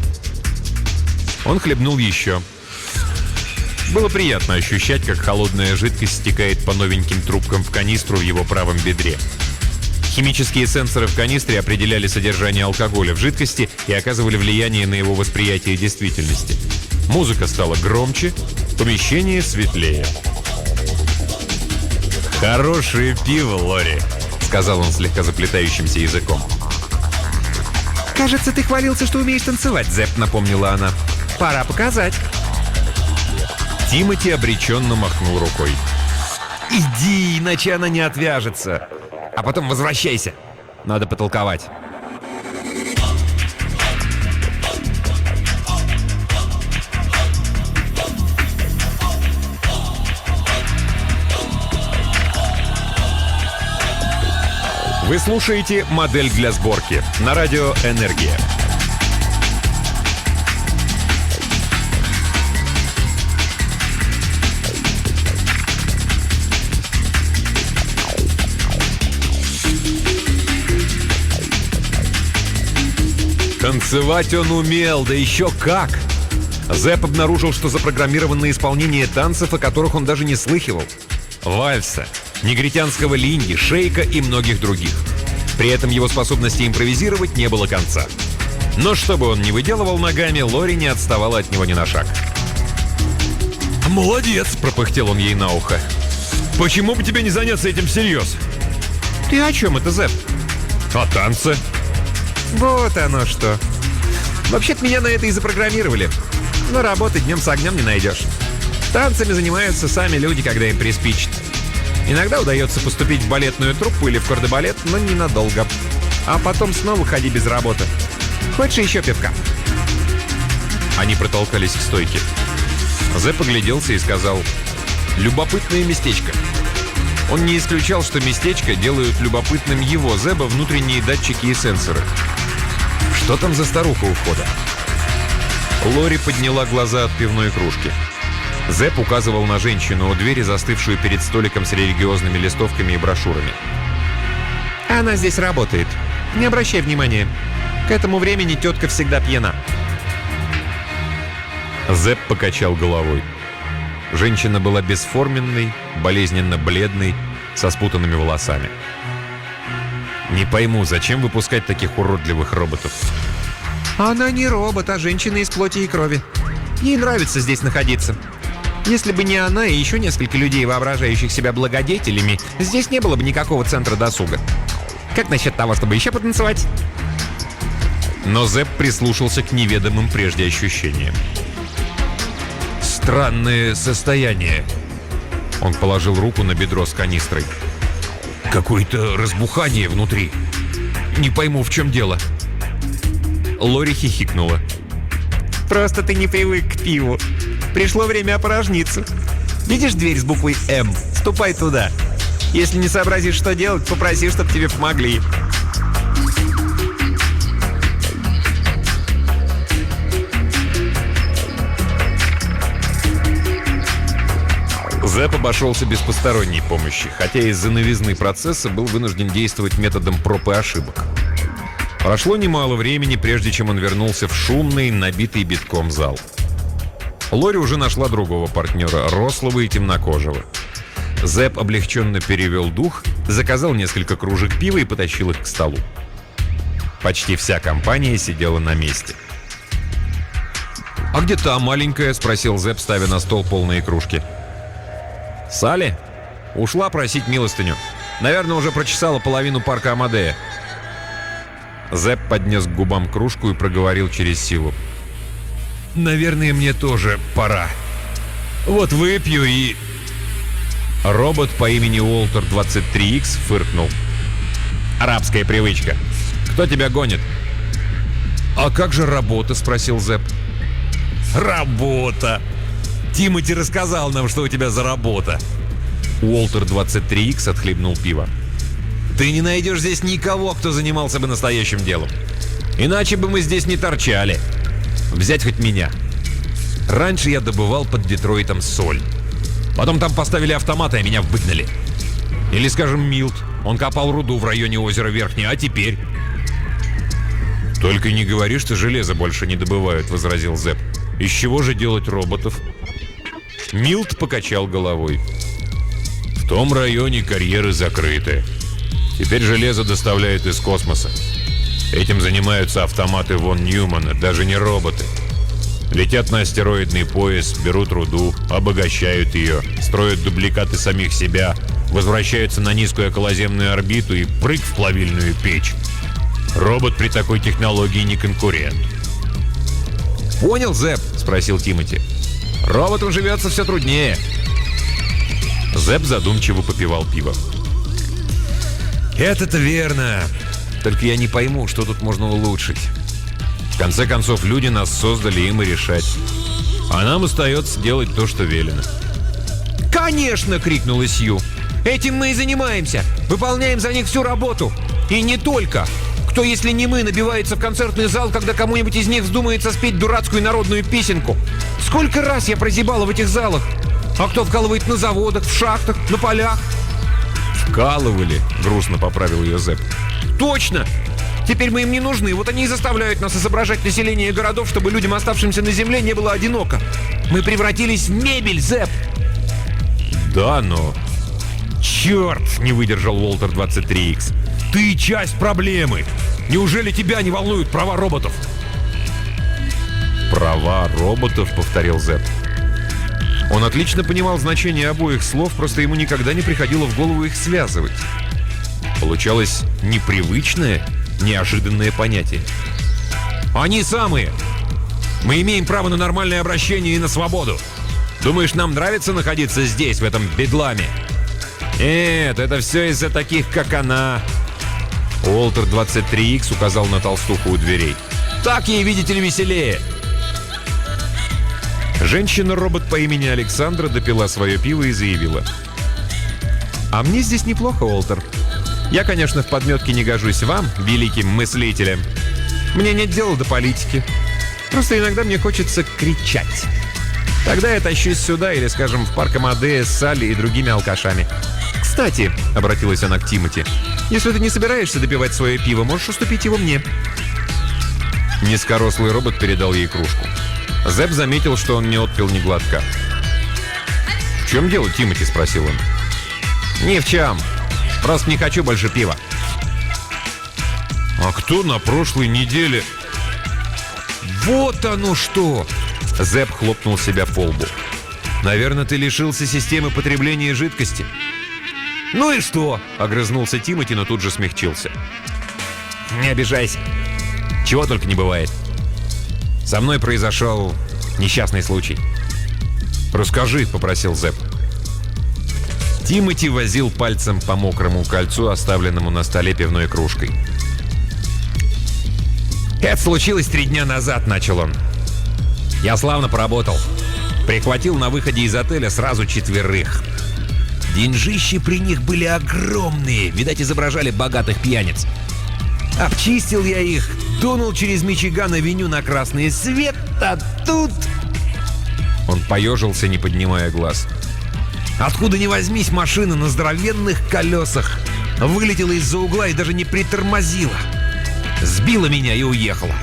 Он хлебнул еще. Было приятно ощущать, как холодная жидкость стекает по новеньким трубкам в канистру в его правом бедре. Химические сенсоры в канистре определяли содержание алкоголя в жидкости и оказывали влияние на его восприятие действительности. Музыка стала громче, помещение светлее. «Хорошее пиво, Лори», — сказал он слегка заплетающимся языком. «Кажется, ты хвалился, что умеешь танцевать, Зеб», — напомнила она. «Пора показать». Тимоти обреченно махнул рукой. «Иди, иначе она не отвяжется. А потом возвращайся. Надо потолковать». Вы слушаете «Модель для сборки» на радио «Энергия». Танцевать он умел, да еще как! Зэп обнаружил, что запрограммирован на исполнение танцев, о которых он даже не слыхивал. Вальса, негритянского линги, шейка и многих других. При этом его способности импровизировать не было конца. Но что бы он ни выделывал ногами, Лори не отставала от него ни на шаг. «Молодец!» — пропыхтел он ей на ухо. «Почему бы тебе не заняться этим всерьез?» «Ты о чем это, Зэп?» «А танцы?» «Вот оно что. Вообще-то меня на это и запрограммировали. Но работы днем с огнем не найдешь. Танцами занимаются сами люди, когда им приспичит. Иногда удается поступить в балетную труппу или в кардебалет, но ненадолго. А потом снова ходи без работы. Хочешь еще пивка?» Они протолкались к стойке. Зэп огляделся и сказал: «Любопытное местечко». Он не исключал, что местечко делают любопытным его, Зеба, внутренние датчики и сенсоры. Что там за старуха у входа? Лори подняла глаза от пивной кружки. Зэп указывал на женщину у двери, застывшую перед столиком с религиозными листовками и брошюрами. «Она здесь работает. Не обращай внимания. К этому времени тетка всегда пьяна». Зэп покачал головой. Женщина была бесформенной, болезненно бледной, со спутанными волосами. «Не пойму, зачем выпускать таких уродливых роботов?» «Она не робот, а женщина из плоти и крови. Ей нравится здесь находиться. Если бы не она и еще несколько людей, воображающих себя благодетелями, здесь не было бы никакого центра досуга. Как насчет того, чтобы еще потанцевать?» Но Зэп прислушался к неведомым прежде ощущениям. «Странное состояние». Он положил руку на бедро с канистрой. «Какое-то разбухание внутри. Не пойму, в чем дело». Лори хихикнула. «Просто ты не привык к пиву. Пришло время опорожниться. Видишь дверь с буквой «М»? Ступай туда. Если не сообразишь, что делать, попроси, чтобы тебе помогли». Зэп обошелся без посторонней помощи, хотя из-за новизны процесса был вынужден действовать методом проб и ошибок. Прошло немало времени, прежде чем он вернулся в шумный, набитый битком зал. Лори уже нашла другого партнера, рослого и темнокожего. Зэп облегченно перевел дух, заказал несколько кружек пива и потащил их к столу. Почти вся компания сидела на месте. «А где та маленькая?» — спросил Зэп, ставя на стол полные кружки. «Салли? Ушла просить милостыню. Наверное, уже прочесала половину парка Амадея». Зэп поднес к губам кружку и проговорил через силу. «Наверное, мне тоже пора. Вот выпью и...» Робот по имени Уолтер 23X фыркнул. «Арабская привычка. Кто тебя гонит?» «А как же работа?» — спросил Зэп. «Работа! Тимоти рассказал нам, что у тебя за работа!» Уолтер 23X отхлебнул пиво. «Ты не найдешь здесь никого, кто занимался бы настоящим делом. Иначе бы мы здесь не торчали. Взять хоть меня. Раньше я добывал под Детройтом соль. Потом там поставили автоматы, а меня выгнали. Или, скажем, Милт. Он копал руду в районе озера Верхнее, а теперь...» «Только не говори, что железо больше не добывают», — возразил Зэп. «Из чего же делать роботов?» Милт покачал головой. «В том районе карьеры закрыты. Теперь железо доставляют из космоса. Этим занимаются автоматы Вон Ньюмана, даже не роботы. Летят на астероидный пояс, берут руду, обогащают ее, строят дубликаты самих себя, возвращаются на низкую околоземную орбиту и прыг в плавильную печь. Робот при такой технологии не конкурент». «Понял, Зэп?» — спросил Тимоти. «Роботам живется все труднее». Зэп задумчиво попивал пиво. «Это-то верно. Только я не пойму, что тут можно улучшить. В конце концов, люди нас создали, им и решать. А нам остается делать то, что велено». «Конечно!» — крикнула Сью. «Этим мы и занимаемся. Выполняем за них всю работу. И не только. Кто, если не мы, набивается в концертный зал, когда кому-нибудь из них вздумается спеть дурацкую народную песенку? Сколько раз я прозябала в этих залах? А кто вкалывает на заводах, в шахтах, на полях?» «Вкалывали», — грустно поправил ее Зэп. «Точно! Теперь мы им не нужны, вот они и заставляют нас изображать население городов, чтобы людям, оставшимся на земле, не было одиноко. Мы превратились в мебель, Зэп!» «Да, но...» «Черт!» — не выдержал Уолтер 23X. «Ты часть проблемы! Неужели тебя не волнуют права роботов?» «Права роботов?» — повторил Зэп. Он отлично понимал значение обоих слов, просто ему никогда не приходило в голову их связывать. Получалось непривычное, неожиданное понятие. «Они самые! Мы имеем право на нормальное обращение и на свободу. Думаешь, нам нравится находиться здесь, в этом бедламе?» «Нет, это все из-за таких, как она». Уолтер 23X указал на толстуху у дверей. «Так ей, видите ли, веселее». Женщина-робот по имени Александра допила свое пиво и заявила: «А мне здесь неплохо, Уолтер. Я, конечно, в подметке не гожусь вам, великим мыслителям. Мне нет дела до политики. Просто иногда мне хочется кричать. Тогда я тащусь сюда или, скажем, в парк Амадея с Салли и другими алкашами. Кстати, — обратилась она к Тимоти, — если ты не собираешься допивать свое пиво, можешь уступить его мне». Низкорослый робот передал ей кружку. Зэп заметил, что он не отпил ни глотка. «В чем дело, Тимоти?» — спросил он. «Ни в чем. Просто не хочу больше пива». «А кто на прошлой неделе...» «Вот оно что!» — Зэп хлопнул себя по лбу. «Наверное, ты лишился системы потребления жидкости». «Ну и что?» — огрызнулся Тимоти, но тут же смягчился. «Не обижайся. Чего только не бывает. Со мной произошел несчастный случай». «Расскажи», — попросил Зэп. Тимоти возил пальцем по мокрому кольцу, оставленному на столе пивной кружкой. «Это случилось 3 дня назад», — начал он. «Я славно поработал. Прихватил на выходе из отеля сразу 4. Деньжищи при них были огромные, видать, изображали богатых пьяниц. Обчистил я их, дунул через Мичиган-авеню на красный свет, а тут...» Он поежился, не поднимая глаз. Откуда ни возьмись, машина на здоровенных колесах вылетела из-за угла и даже не притормозила. Сбила меня и уехала.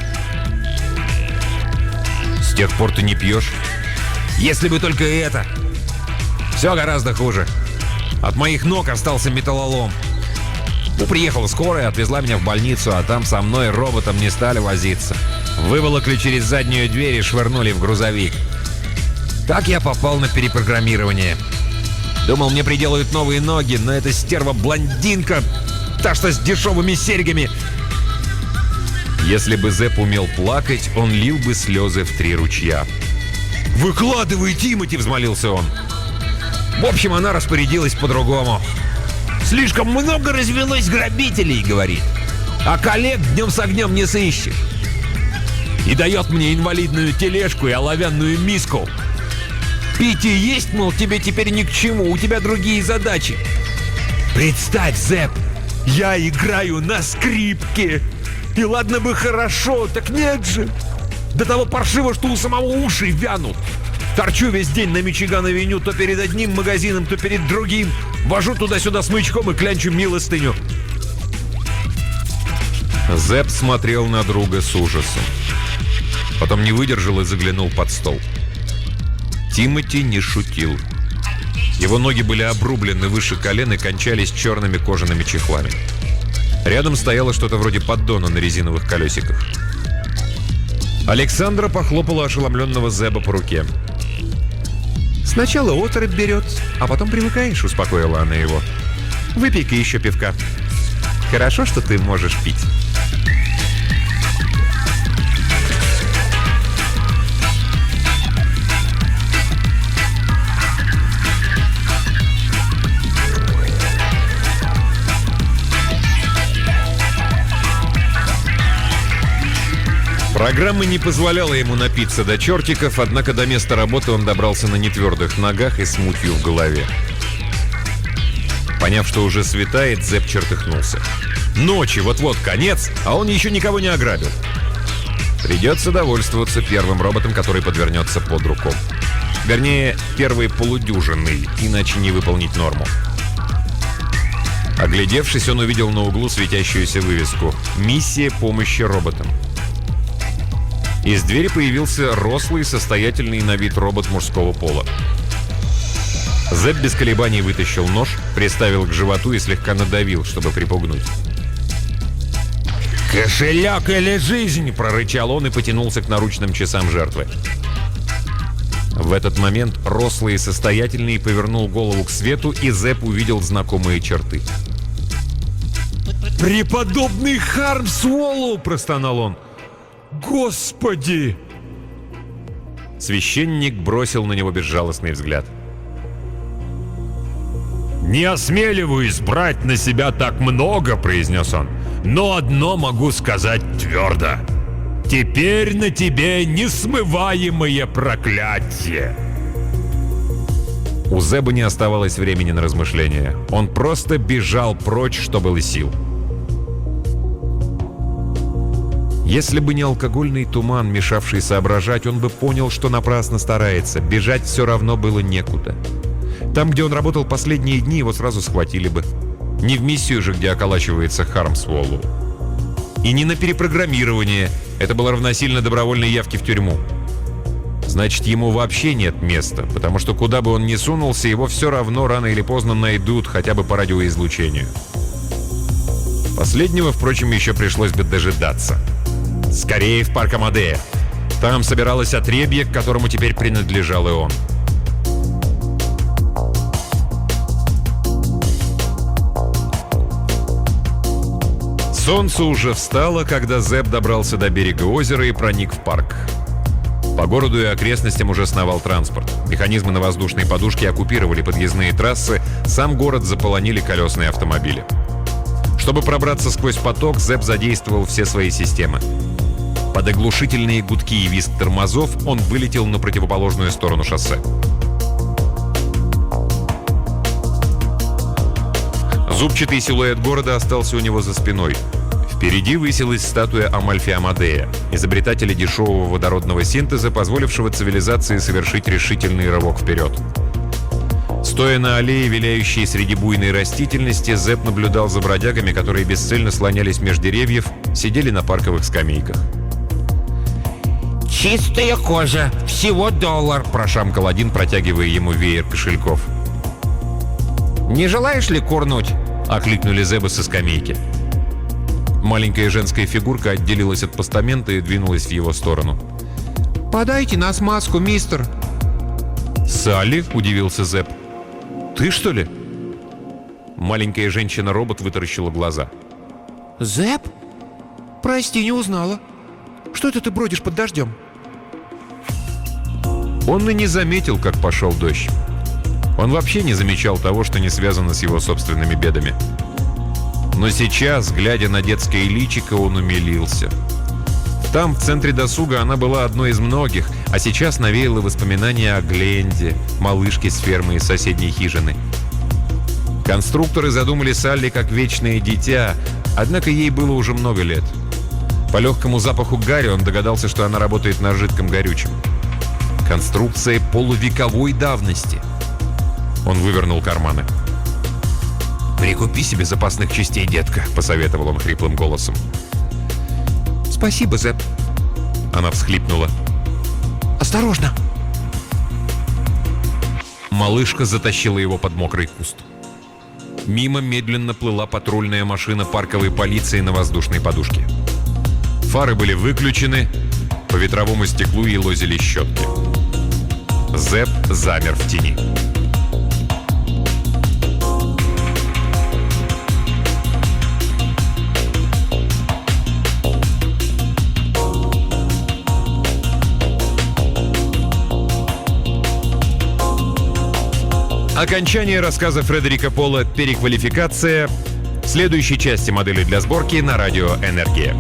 С тех пор ты не пьешь? Если бы только это. Все гораздо хуже. От моих ног остался металлолом. Приехала скорая, отвезла меня в больницу, а там со мной роботом не стали возиться. Выволокли через заднюю дверь и швырнули в грузовик. Так я попал на перепрограммирование. Думал, мне приделают новые ноги, но эта стерва-блондинка, та что с дешевыми серьгами. Если бы Зепп умел плакать, он лил бы слезы в 3 ручья. «Выкладывай, Тимоти!» — взмолился он. В общем, она распорядилась по-другому. «Слишком много развелось грабителей», — говорит. «А коллег днем с огнем не сыщешь». И дает мне инвалидную тележку и оловянную миску. Пить и есть, мол, тебе теперь ни к чему, у тебя другие задачи. Представь, Зепп, я играю на скрипке. И ладно бы хорошо, так нет же. До того паршиво, что у самого уши вянут. Торчу весь день на Мичиган-авеню, то перед одним магазином, то перед другим. Вожу туда-сюда смычком и клянчу милостыню. Зепп смотрел на друга с ужасом. Потом не выдержал и заглянул под стол. Тимоти не шутил. Его ноги были обрублены выше колен и кончались черными кожаными чехлами. Рядом стояло что-то вроде поддона на резиновых колесиках. Александра похлопала ошеломленного Зеппа по руке. «Сначала оторопь берет, а потом привыкаешь», — успокоила она его. «Выпей-ка еще пивка. Хорошо, что ты можешь пить». Программа не позволяла ему напиться до чертиков, однако до места работы он добрался на нетвердых ногах и с мутью в голове. Поняв, что уже светает, Зепп чертыхнулся. Ночи, вот-вот конец, а он еще никого не ограбил. Придется довольствоваться первым роботом, который подвернется под руку. Вернее, первой полудюжиной, иначе не выполнить норму. Оглядевшись, он увидел на углу светящуюся вывеску «Миссия помощи роботам». Из двери появился рослый, состоятельный на вид робот мужского пола. Зепп без колебаний вытащил нож, приставил к животу и слегка надавил, чтобы припугнуть. «Кошелек или жизнь!» — прорычал он и потянулся к наручным часам жертвы. В этот момент рослый и состоятельный повернул голову к свету, и Зепп увидел знакомые черты. «Преподобный Хармсволлоу!» — простонал он. «Господи!» Священник бросил на него безжалостный взгляд. «Не осмеливаюсь брать на себя так много», — произнес он. «Но одно могу сказать твердо. Теперь на тебе несмываемое проклятие». У Зеппа не оставалось времени на размышления. Он просто бежал прочь, что было сил. Если бы не алкогольный туман, мешавший соображать, он бы понял, что напрасно старается. Бежать все равно было некуда. Там, где он работал последние дни, его сразу схватили бы. Не в миссию же, где околачивается Хармсволлоу. И не на перепрограммирование. Это было равносильно добровольной явке в тюрьму. Значит, ему вообще нет места, потому что куда бы он ни сунулся, его все равно рано или поздно найдут, хотя бы по радиоизлучению. Последнего, впрочем, еще пришлось бы дожидаться. Скорее в парк Амадея. Там собиралось отребье, к которому теперь принадлежал и он. Солнце уже встало, когда Зепп добрался до берега озера и проник в парк. По городу и окрестностям уже сновал транспорт. Механизмы на воздушной подушке оккупировали подъездные трассы, сам город заполонили колесные автомобили. Чтобы пробраться сквозь поток, Зепп задействовал все свои системы. Под оглушительные гудки и визг тормозов он вылетел на противоположную сторону шоссе. Зубчатый силуэт города остался у него за спиной. Впереди высилась статуя Амальфи Амадея, изобретателя дешевого водородного синтеза, позволившего цивилизации совершить решительный рывок вперед. С Стоя на аллее, виляющей среди буйной растительности, Зэп наблюдал за бродягами, которые бесцельно слонялись меж деревьев, сидели на парковых скамейках. «Чистая кожа, всего $1», – Прошамкал один, протягивая ему веер кошельков. «Не желаешь ли курнуть?» — окликнули Зеба со скамейки. Маленькая женская фигурка отделилась от постамента и двинулась в его сторону. «Подайте на смазку, мистер». «Салли?» — удивился Зэб. «Ты, что ли?» Маленькая женщина-робот вытаращила глаза. «Зэб? Прости, не узнала. Что это ты бродишь под дождем?» Он и не заметил, как пошел дождь. Он вообще не замечал того, что не связано с его собственными бедами. Но сейчас, глядя на детское личико, он умилился. Там, в центре досуга, она была одной из многих, а сейчас навеяло воспоминания о Гленде, малышке с фермы из соседней хижины. Конструкторы задумали Салли как вечное дитя, однако ей было уже много лет. По легкому запаху гари он догадался, что она работает на жидком горючем. Конструкция полувековой давности. Он вывернул карманы. «Прикупи себе запасных частей, детка», — посоветовал он хриплым голосом. «Спасибо, Зэп». Она всхлипнула. «Осторожно!» Малышка затащила его под мокрый куст. Мимо медленно плыла патрульная машина парковой полиции на воздушной подушке. Фары были выключены, по ветровому стеклу елозили щетки. Зэп замер в тени. Окончание рассказа Фредерика Пола «Переквалификация» в следующей части модели для сборки на радио «Энергия».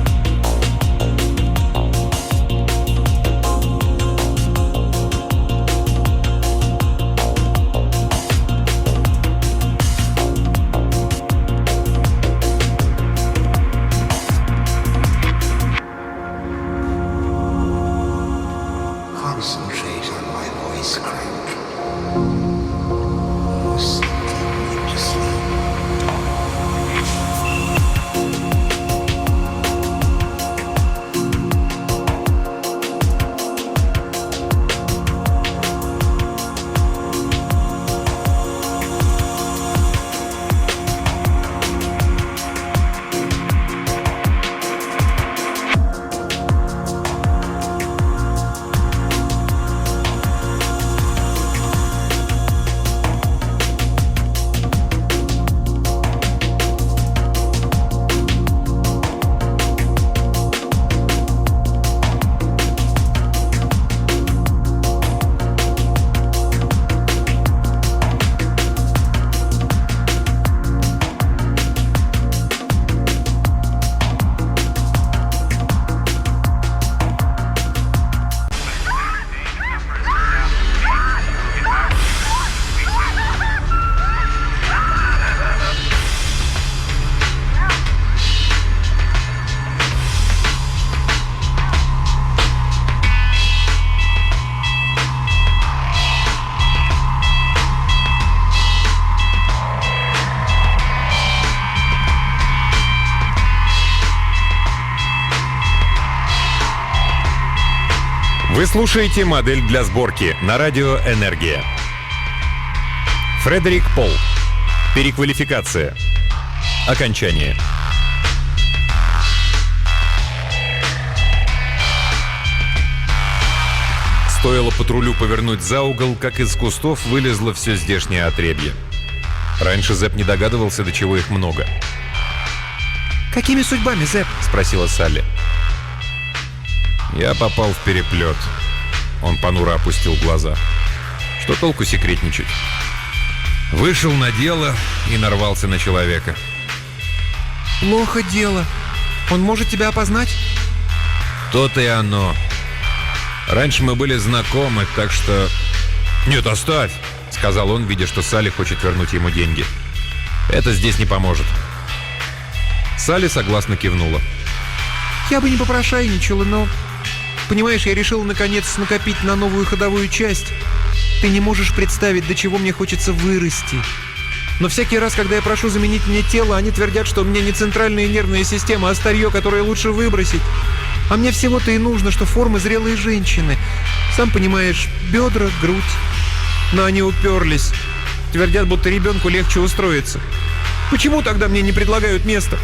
Concentrate on my voice crack. Sleep to sleep. Вы слушаете модель для сборки на радио «Энергия». Фредерик Пол. Переквалификация. Окончание. Стоило патрулю повернуть за угол, как из кустов вылезло все здешнее отребье. Раньше Зэп не догадывался, до чего их много. «Какими судьбами, Зэп?» — спросила Салли. «Я попал в переплет». Он понуро опустил глаза. Что толку секретничать? Вышел на дело и нарвался на человека. «Плохо дело. Он может тебя опознать?» То-то и оно. Раньше мы были знакомы, так что... «Нет, оставь!» — сказал он, видя, что Салли хочет вернуть ему деньги. «Это здесь не поможет». Салли согласно кивнула. «Я бы не попрошайничала, но... Понимаешь, я решил наконец накопить на новую ходовую часть. Ты не можешь представить, до чего мне хочется вырасти. Но всякий раз, когда я прошу заменить мне тело, они твердят, что у меня не центральная нервная система, а старье, которое лучше выбросить. А мне всего-то и нужно, что формы зрелой женщины. Сам понимаешь, бедра, грудь. Но они уперлись. Твердят, будто ребенку легче устроиться. Почему тогда мне не предлагают место?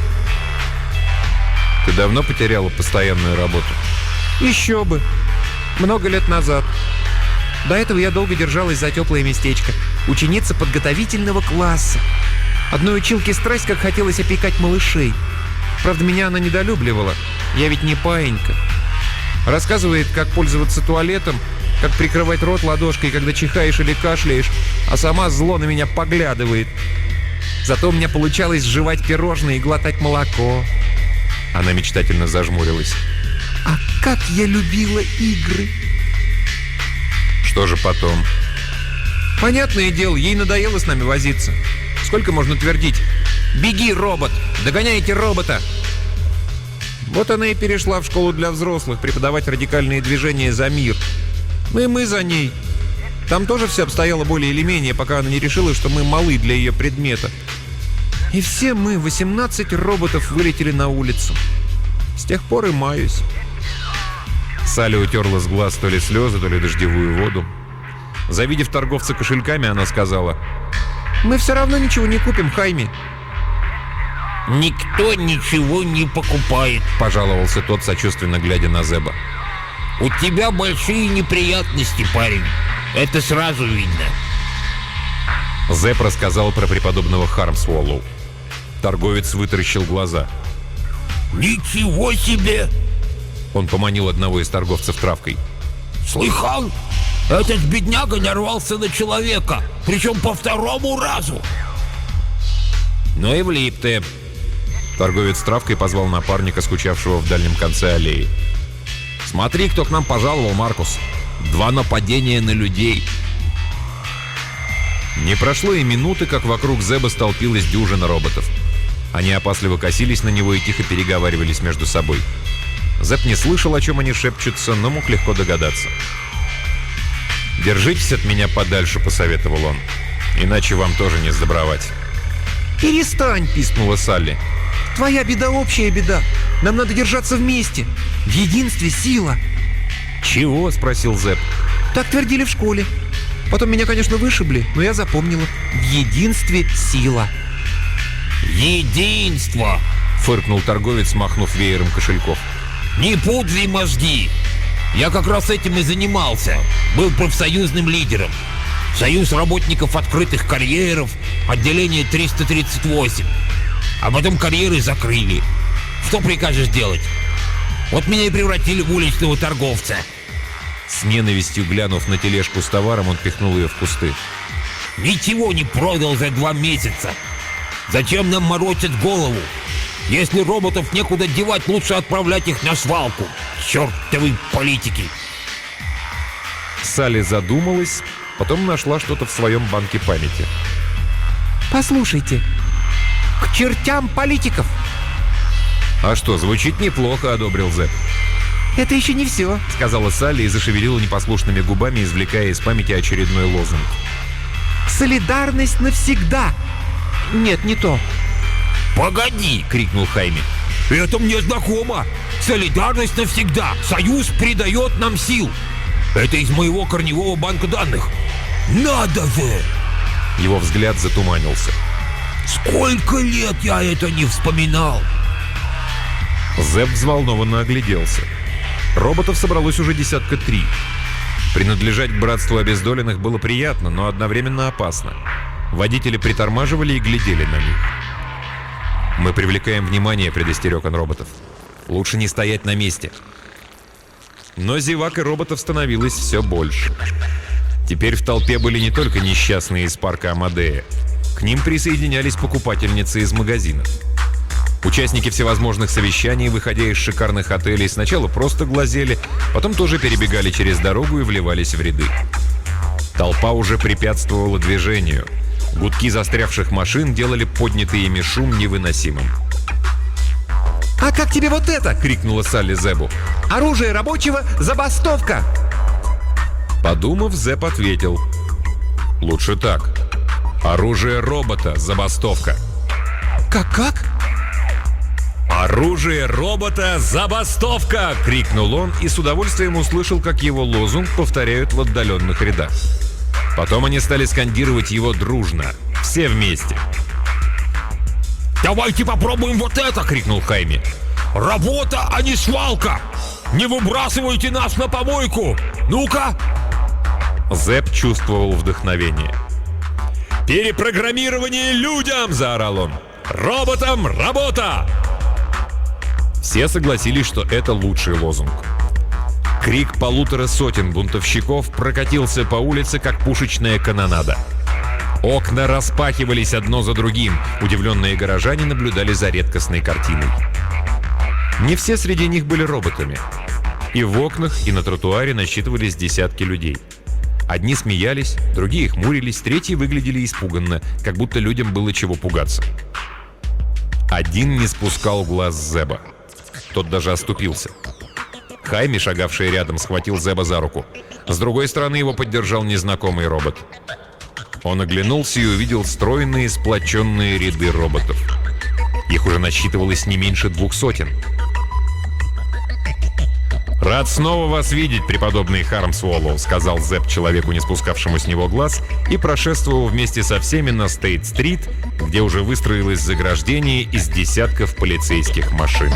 Ты давно потеряла постоянную работу? Еще бы. Много лет назад. До этого я долго держалась за теплое местечко. Ученица подготовительного класса. Одной училке страсть, как хотелось опекать малышей. Правда, меня она недолюбливала. Я ведь не паинька. Рассказывает, как пользоваться туалетом, как прикрывать рот ладошкой, когда чихаешь или кашляешь, а сама зло на меня поглядывает. Зато у меня получалось жевать пирожные и глотать молоко. Она мечтательно зажмурилась. А как я любила игры! Что же потом? Понятное дело, ей надоело с нами возиться. Сколько можно твердить? «Беги, робот! Догоняйте робота!» Вот она и перешла в школу для взрослых, преподавать радикальные движения за мир. Ну и мы за ней. Там тоже все обстояло более или менее, пока она не решила, что мы малы для ее предмета. И все мы, 18 роботов, вылетели на улицу. С тех пор и маюсь. Салли утерла с глаз то ли слезы, то ли дождевую воду. Завидев торговца кошельками, она сказала: «Мы все равно ничего не купим, Хайми». «Никто ничего не покупает. пожаловался тот, сочувственно глядя на Зеба. У тебя большие неприятности, парень. Это сразу видно». Зеб рассказал про преподобного Хармсволлоу. Торговец вытаращил глаза. «Ничего себе! Он поманил одного из торговцев травкой. Слыхал? Этот бедняга нарвался на человека, причем по второму разу». «Ну и влип ты». Торговец травкой позвал напарника, скучавшего в дальнем конце аллеи. «Смотри, кто к нам пожаловал, Маркус. 2 нападения на людей». Не прошло и минуты, как вокруг Зеба столпилась дюжина роботов. Они опасливо косились на него и тихо переговаривались между собой. Зеб не слышал, о чем они шепчутся, но мог легко догадаться. «Держитесь от меня подальше», — посоветовал он. «Иначе вам тоже не сдобровать». «Перестань!» – пискнула Салли. «Твоя беда – общая беда. Нам надо держаться вместе. В единстве сила». «Чего?» – спросил Зеб. Так твердили в школе. Потом меня, конечно, вышибли, но я запомнила. В единстве сила. «Единство!» — фыркнул торговец, махнув веером кошельков. «Не пудри мозги! Я как раз этим и занимался. Был профсоюзным лидером. Союз работников открытых карьеров, отделение 338. А потом карьеры закрыли. Что прикажешь делать? Вот меня и превратили в уличного торговца». С ненавистью глянув на тележку с товаром, он пихнул ее в кусты. «Ничего не продал за 2 месяца. Зачем нам морочить голову? Если роботов некуда девать, лучше отправлять их на свалку. Чертовы политики!» Салли задумалась, потом нашла что-то в своем банке памяти. «Послушайте, к чертям политиков!» «А что, звучит неплохо», — одобрил Зеб. «Это еще не все», — сказала Салли и зашевелила непослушными губами, извлекая из памяти очередной лозунг. «Солидарность навсегда!» «Нет, не то». «Погоди!» — крикнул Хайми. «Это мне знакомо! Солидарность навсегда! Союз придает нам сил! Это из моего корневого банка данных! Надо же!» Его взгляд затуманился. «Сколько лет я это не вспоминал!» Зеб взволнованно огляделся. Роботов собралось уже 3 десятка. Принадлежать к братству обездоленных было приятно, но одновременно опасно. Водители притормаживали и глядели на них. «Мы привлекаем внимание», — предостерег он роботов. «Лучше не стоять на месте». Но зевак и роботов становилось все больше. Теперь в толпе были не только несчастные из парка Амадея. К ним присоединялись покупательницы из магазинов. Участники всевозможных совещаний, выходя из шикарных отелей, сначала просто глазели, потом тоже перебегали через дорогу и вливались в ряды. Толпа уже препятствовала движению. Гудки застрявших машин делали поднятый ими шум невыносимым. «А как тебе вот это?» — крикнула Салли Зебу. «Оружие рабочего, забастовка!» Подумав, Зеб ответил. Лучше так. Оружие робота, забастовка. Как? «Оружие робота, забастовка!» — крикнул он и с удовольствием услышал, как его лозунг повторяют в отдаленных рядах. Потом они стали скандировать его дружно, все вместе. Давайте попробуем вот это, Крикнул Хайми. Работа, а не свалка! Не выбрасывайте нас на помойку! Ну-ка! Зэп чувствовал вдохновение. «Перепрограммирование людям!» — заорал он. «Роботам работа!» Все согласились, что это лучший лозунг. Крик 150 бунтовщиков прокатился по улице, как пушечная канонада. Окна распахивались одно за другим. Удивленные горожане наблюдали за редкостной картиной. Не все среди них были роботами. И в окнах, и на тротуаре насчитывались десятки людей. Одни смеялись, другие хмурились, третьи выглядели испуганно, как будто людям было чего пугаться. Один не спускал глаз с Зеба. Тот даже оступился. Хайми, шагавший рядом, схватил Зеба за руку. С другой стороны его поддержал незнакомый робот. Он оглянулся и увидел стройные, сплоченные ряды роботов. Их уже насчитывалось не меньше 200. «Рад снова вас видеть, преподобный Хармсволлоу», — сказал Зэп человеку, не спускавшему с него глаз, и прошествовал вместе со всеми на Стейт-стрит, где уже выстроилось заграждение из десятков полицейских машин.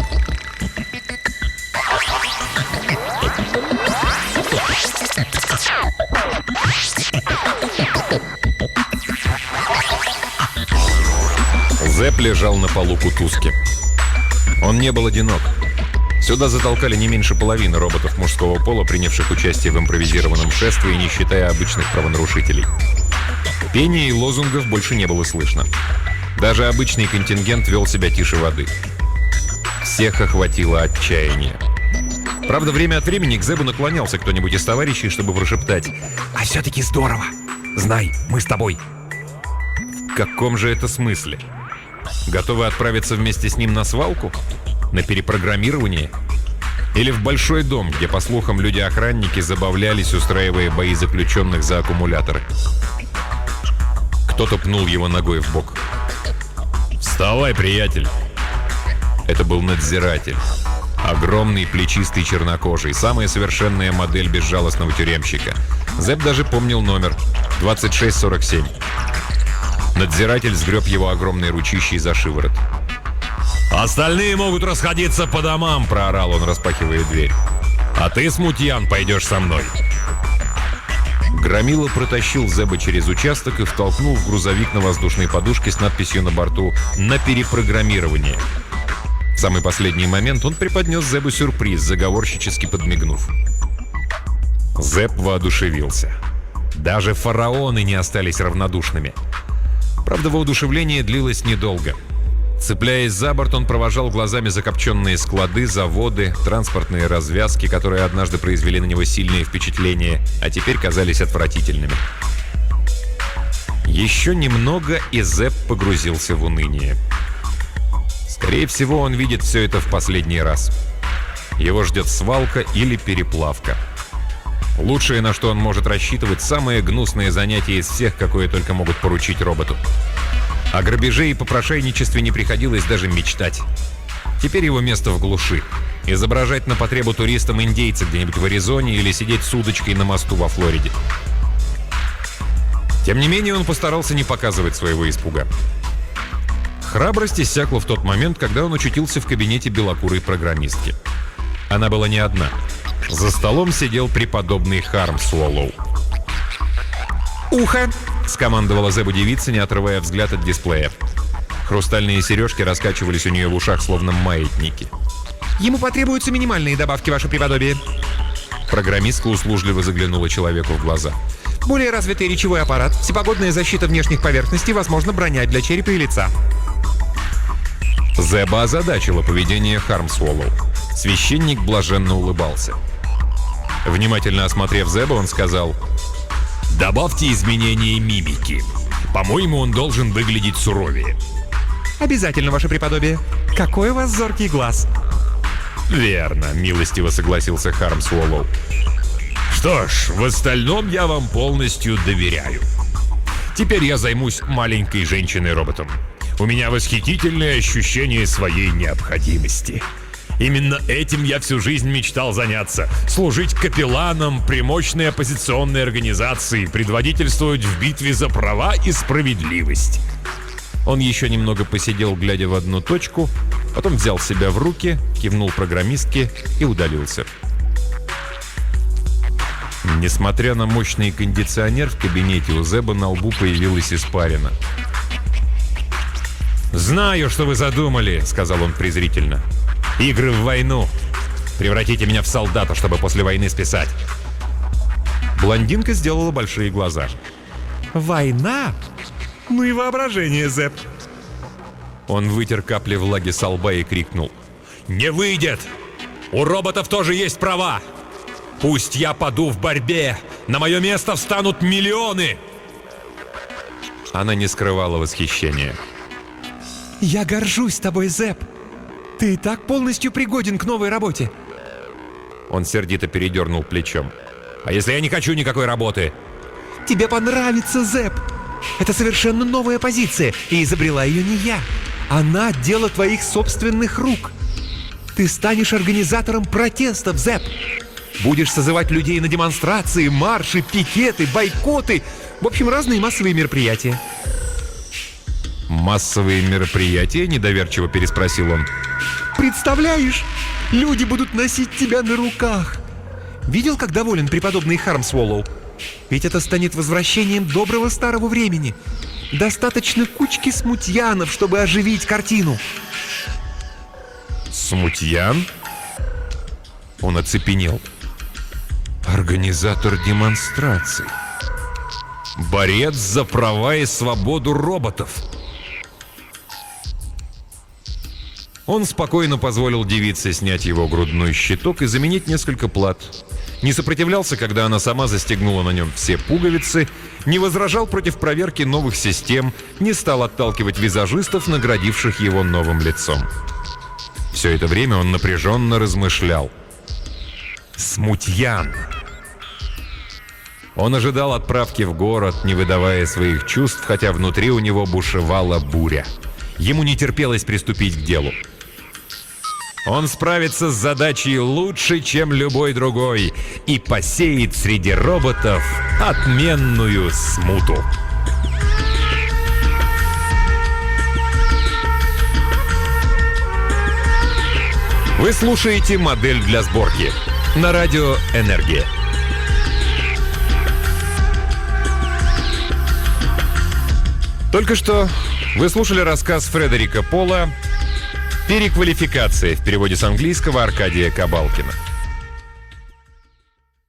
Зэп лежал на полу кутузки. Он не был одинок. Сюда затолкали не меньше половины роботов мужского пола, принявших участие в импровизированном шествии, не считая обычных правонарушителей. Пения и лозунгов больше не было слышно. Даже обычный контингент вел себя тише воды. Всех охватило отчаяние. Правда, время от времени к Зебу наклонялся кто-нибудь из товарищей, чтобы прошептать: «А все-таки здорово! Знай, мы с тобой!» В каком же это смысле? Готовы отправиться вместе с ним на свалку? На перепрограммирование? Или в большой дом, где, по слухам, люди-охранники забавлялись, устраивая бои заключенных за аккумуляторы? Кто-то пнул его ногой в бок. «Вставай, приятель!» Это был надзиратель. Огромный, плечистый, чернокожий. Самая совершенная модель безжалостного тюремщика. Зэп даже помнил номер. 2647. Надзиратель сгреб его огромной ручищей за шиворот. «Остальные могут расходиться по домам», — проорал он, распахивая дверь. «А ты, смутьян, пойдешь со мной». Громила протащил Зеба через участок и втолкнул в грузовик на воздушной подушке с надписью на борту «На перепрограммирование». В самый последний момент он преподнес Зебу сюрприз, заговорщически подмигнув. Зеб воодушевился. Даже фараоны не остались равнодушными. Правда, воодушевление длилось недолго. Цепляясь за борт, он провожал глазами закопченные склады, заводы, транспортные развязки, которые однажды произвели на него сильное впечатление, а теперь казались отвратительными. Еще немного, и Зеб погрузился в уныние. Скорее всего, он видит все это в последний раз. Его ждет свалка или переплавка. Лучшее, на что он может рассчитывать, самое гнусное занятие из всех, какое только могут поручить роботу. О грабеже и попрошайничестве не приходилось даже мечтать. Теперь его место в глуши. Изображать на потребу туристам индейца где-нибудь в Аризоне или сидеть с удочкой на мосту во Флориде. Тем не менее, он постарался не показывать своего испуга. Храбрость иссякла в тот момент, когда он очутился в кабинете белокурой программистки. Она была не одна. За столом сидел преподобный Хармсволлоу. «Ухо!» — скомандовала Зебу девица, не отрывая взгляд от дисплея. Хрустальные сережки раскачивались у нее в ушах, словно маятники. Ему потребуются минимальные добавки, ваше преподобие. Программистка услужливо заглянула человеку в глаза. Более развитый речевой аппарат, всепогодная защита внешних поверхностей, возможно, броня для черепа и лица. Зеба озадачило поведение Хармсволлоу. Священник блаженно улыбался. Внимательно осмотрев Зеба, он сказал: «Добавьте изменения мимики. По-моему, он должен выглядеть суровее». Обязательно, ваше преподобие. Какой у вас зоркий глаз. «Верно», — милостиво согласился Хармсволлоу. «Что ж, в остальном я вам полностью доверяю». Теперь я займусь маленькой женщиной-роботом. У меня восхитительное ощущение своей необходимости. Именно этим я всю жизнь мечтал заняться. Служить капелланом при мощной оппозиционной организации, предводительствовать в битве за права и справедливость. Он еще немного посидел, глядя в одну точку, потом взял себя в руки, кивнул программистке и удалился. Несмотря на мощный кондиционер, в кабинете у Зеба на лбу появилась испарина. «Знаю, что вы задумали», — сказал он презрительно. «Игры в войну. Превратите меня в солдата, чтобы после войны списать». Блондинка сделала большие глаза. «Война? Ну и воображение, Зеб». Он вытер капли влаги со лба и крикнул. «Не выйдет! У роботов тоже есть права! Пусть я паду в борьбе! На мое место встанут миллионы!» Она не скрывала восхищения. «Я горжусь тобой, Зеб! Ты и так полностью пригоден к новой работе!» Он сердито передернул плечом. «А если я не хочу никакой работы?» «Тебе понравится, Зеб! Это совершенно новая позиция, и изобрела ее не я. Она — дело твоих собственных рук. Ты станешь организатором протестов, Зеб! Будешь созывать людей на демонстрации, марши, пикеты, бойкоты. В общем, разные массовые мероприятия». «Массовые мероприятия?» — недоверчиво переспросил он. «Представляешь, люди будут носить тебя на руках. Видел, как доволен преподобный Хармсволлоу? Ведь это станет возвращением доброго старого времени. Достаточно кучки смутьянов, чтобы оживить картину». «Смутьян?» Он оцепенел. «Организатор демонстраций. Борец за права и свободу роботов». Он спокойно позволил девице снять его грудной щиток и заменить несколько плат. Не сопротивлялся, когда она сама застегнула на нем все пуговицы, не возражал против проверки новых систем, не стал отталкивать визажистов, наградивших его новым лицом. Все это время он напряженно размышлял. Смутьян. Он ожидал отправки в город, не выдавая своих чувств, хотя внутри у него бушевала буря. Ему не терпелось приступить к делу. Он справится с задачей лучше, чем любой другой, и посеет среди роботов отменную смуту. Вы слушаете «Модель для сборки» на радио «Энергия». Только что вы слушали рассказ Фредерика Пола «Переквалификация», в переводе с английского Аркадия Кабалкина.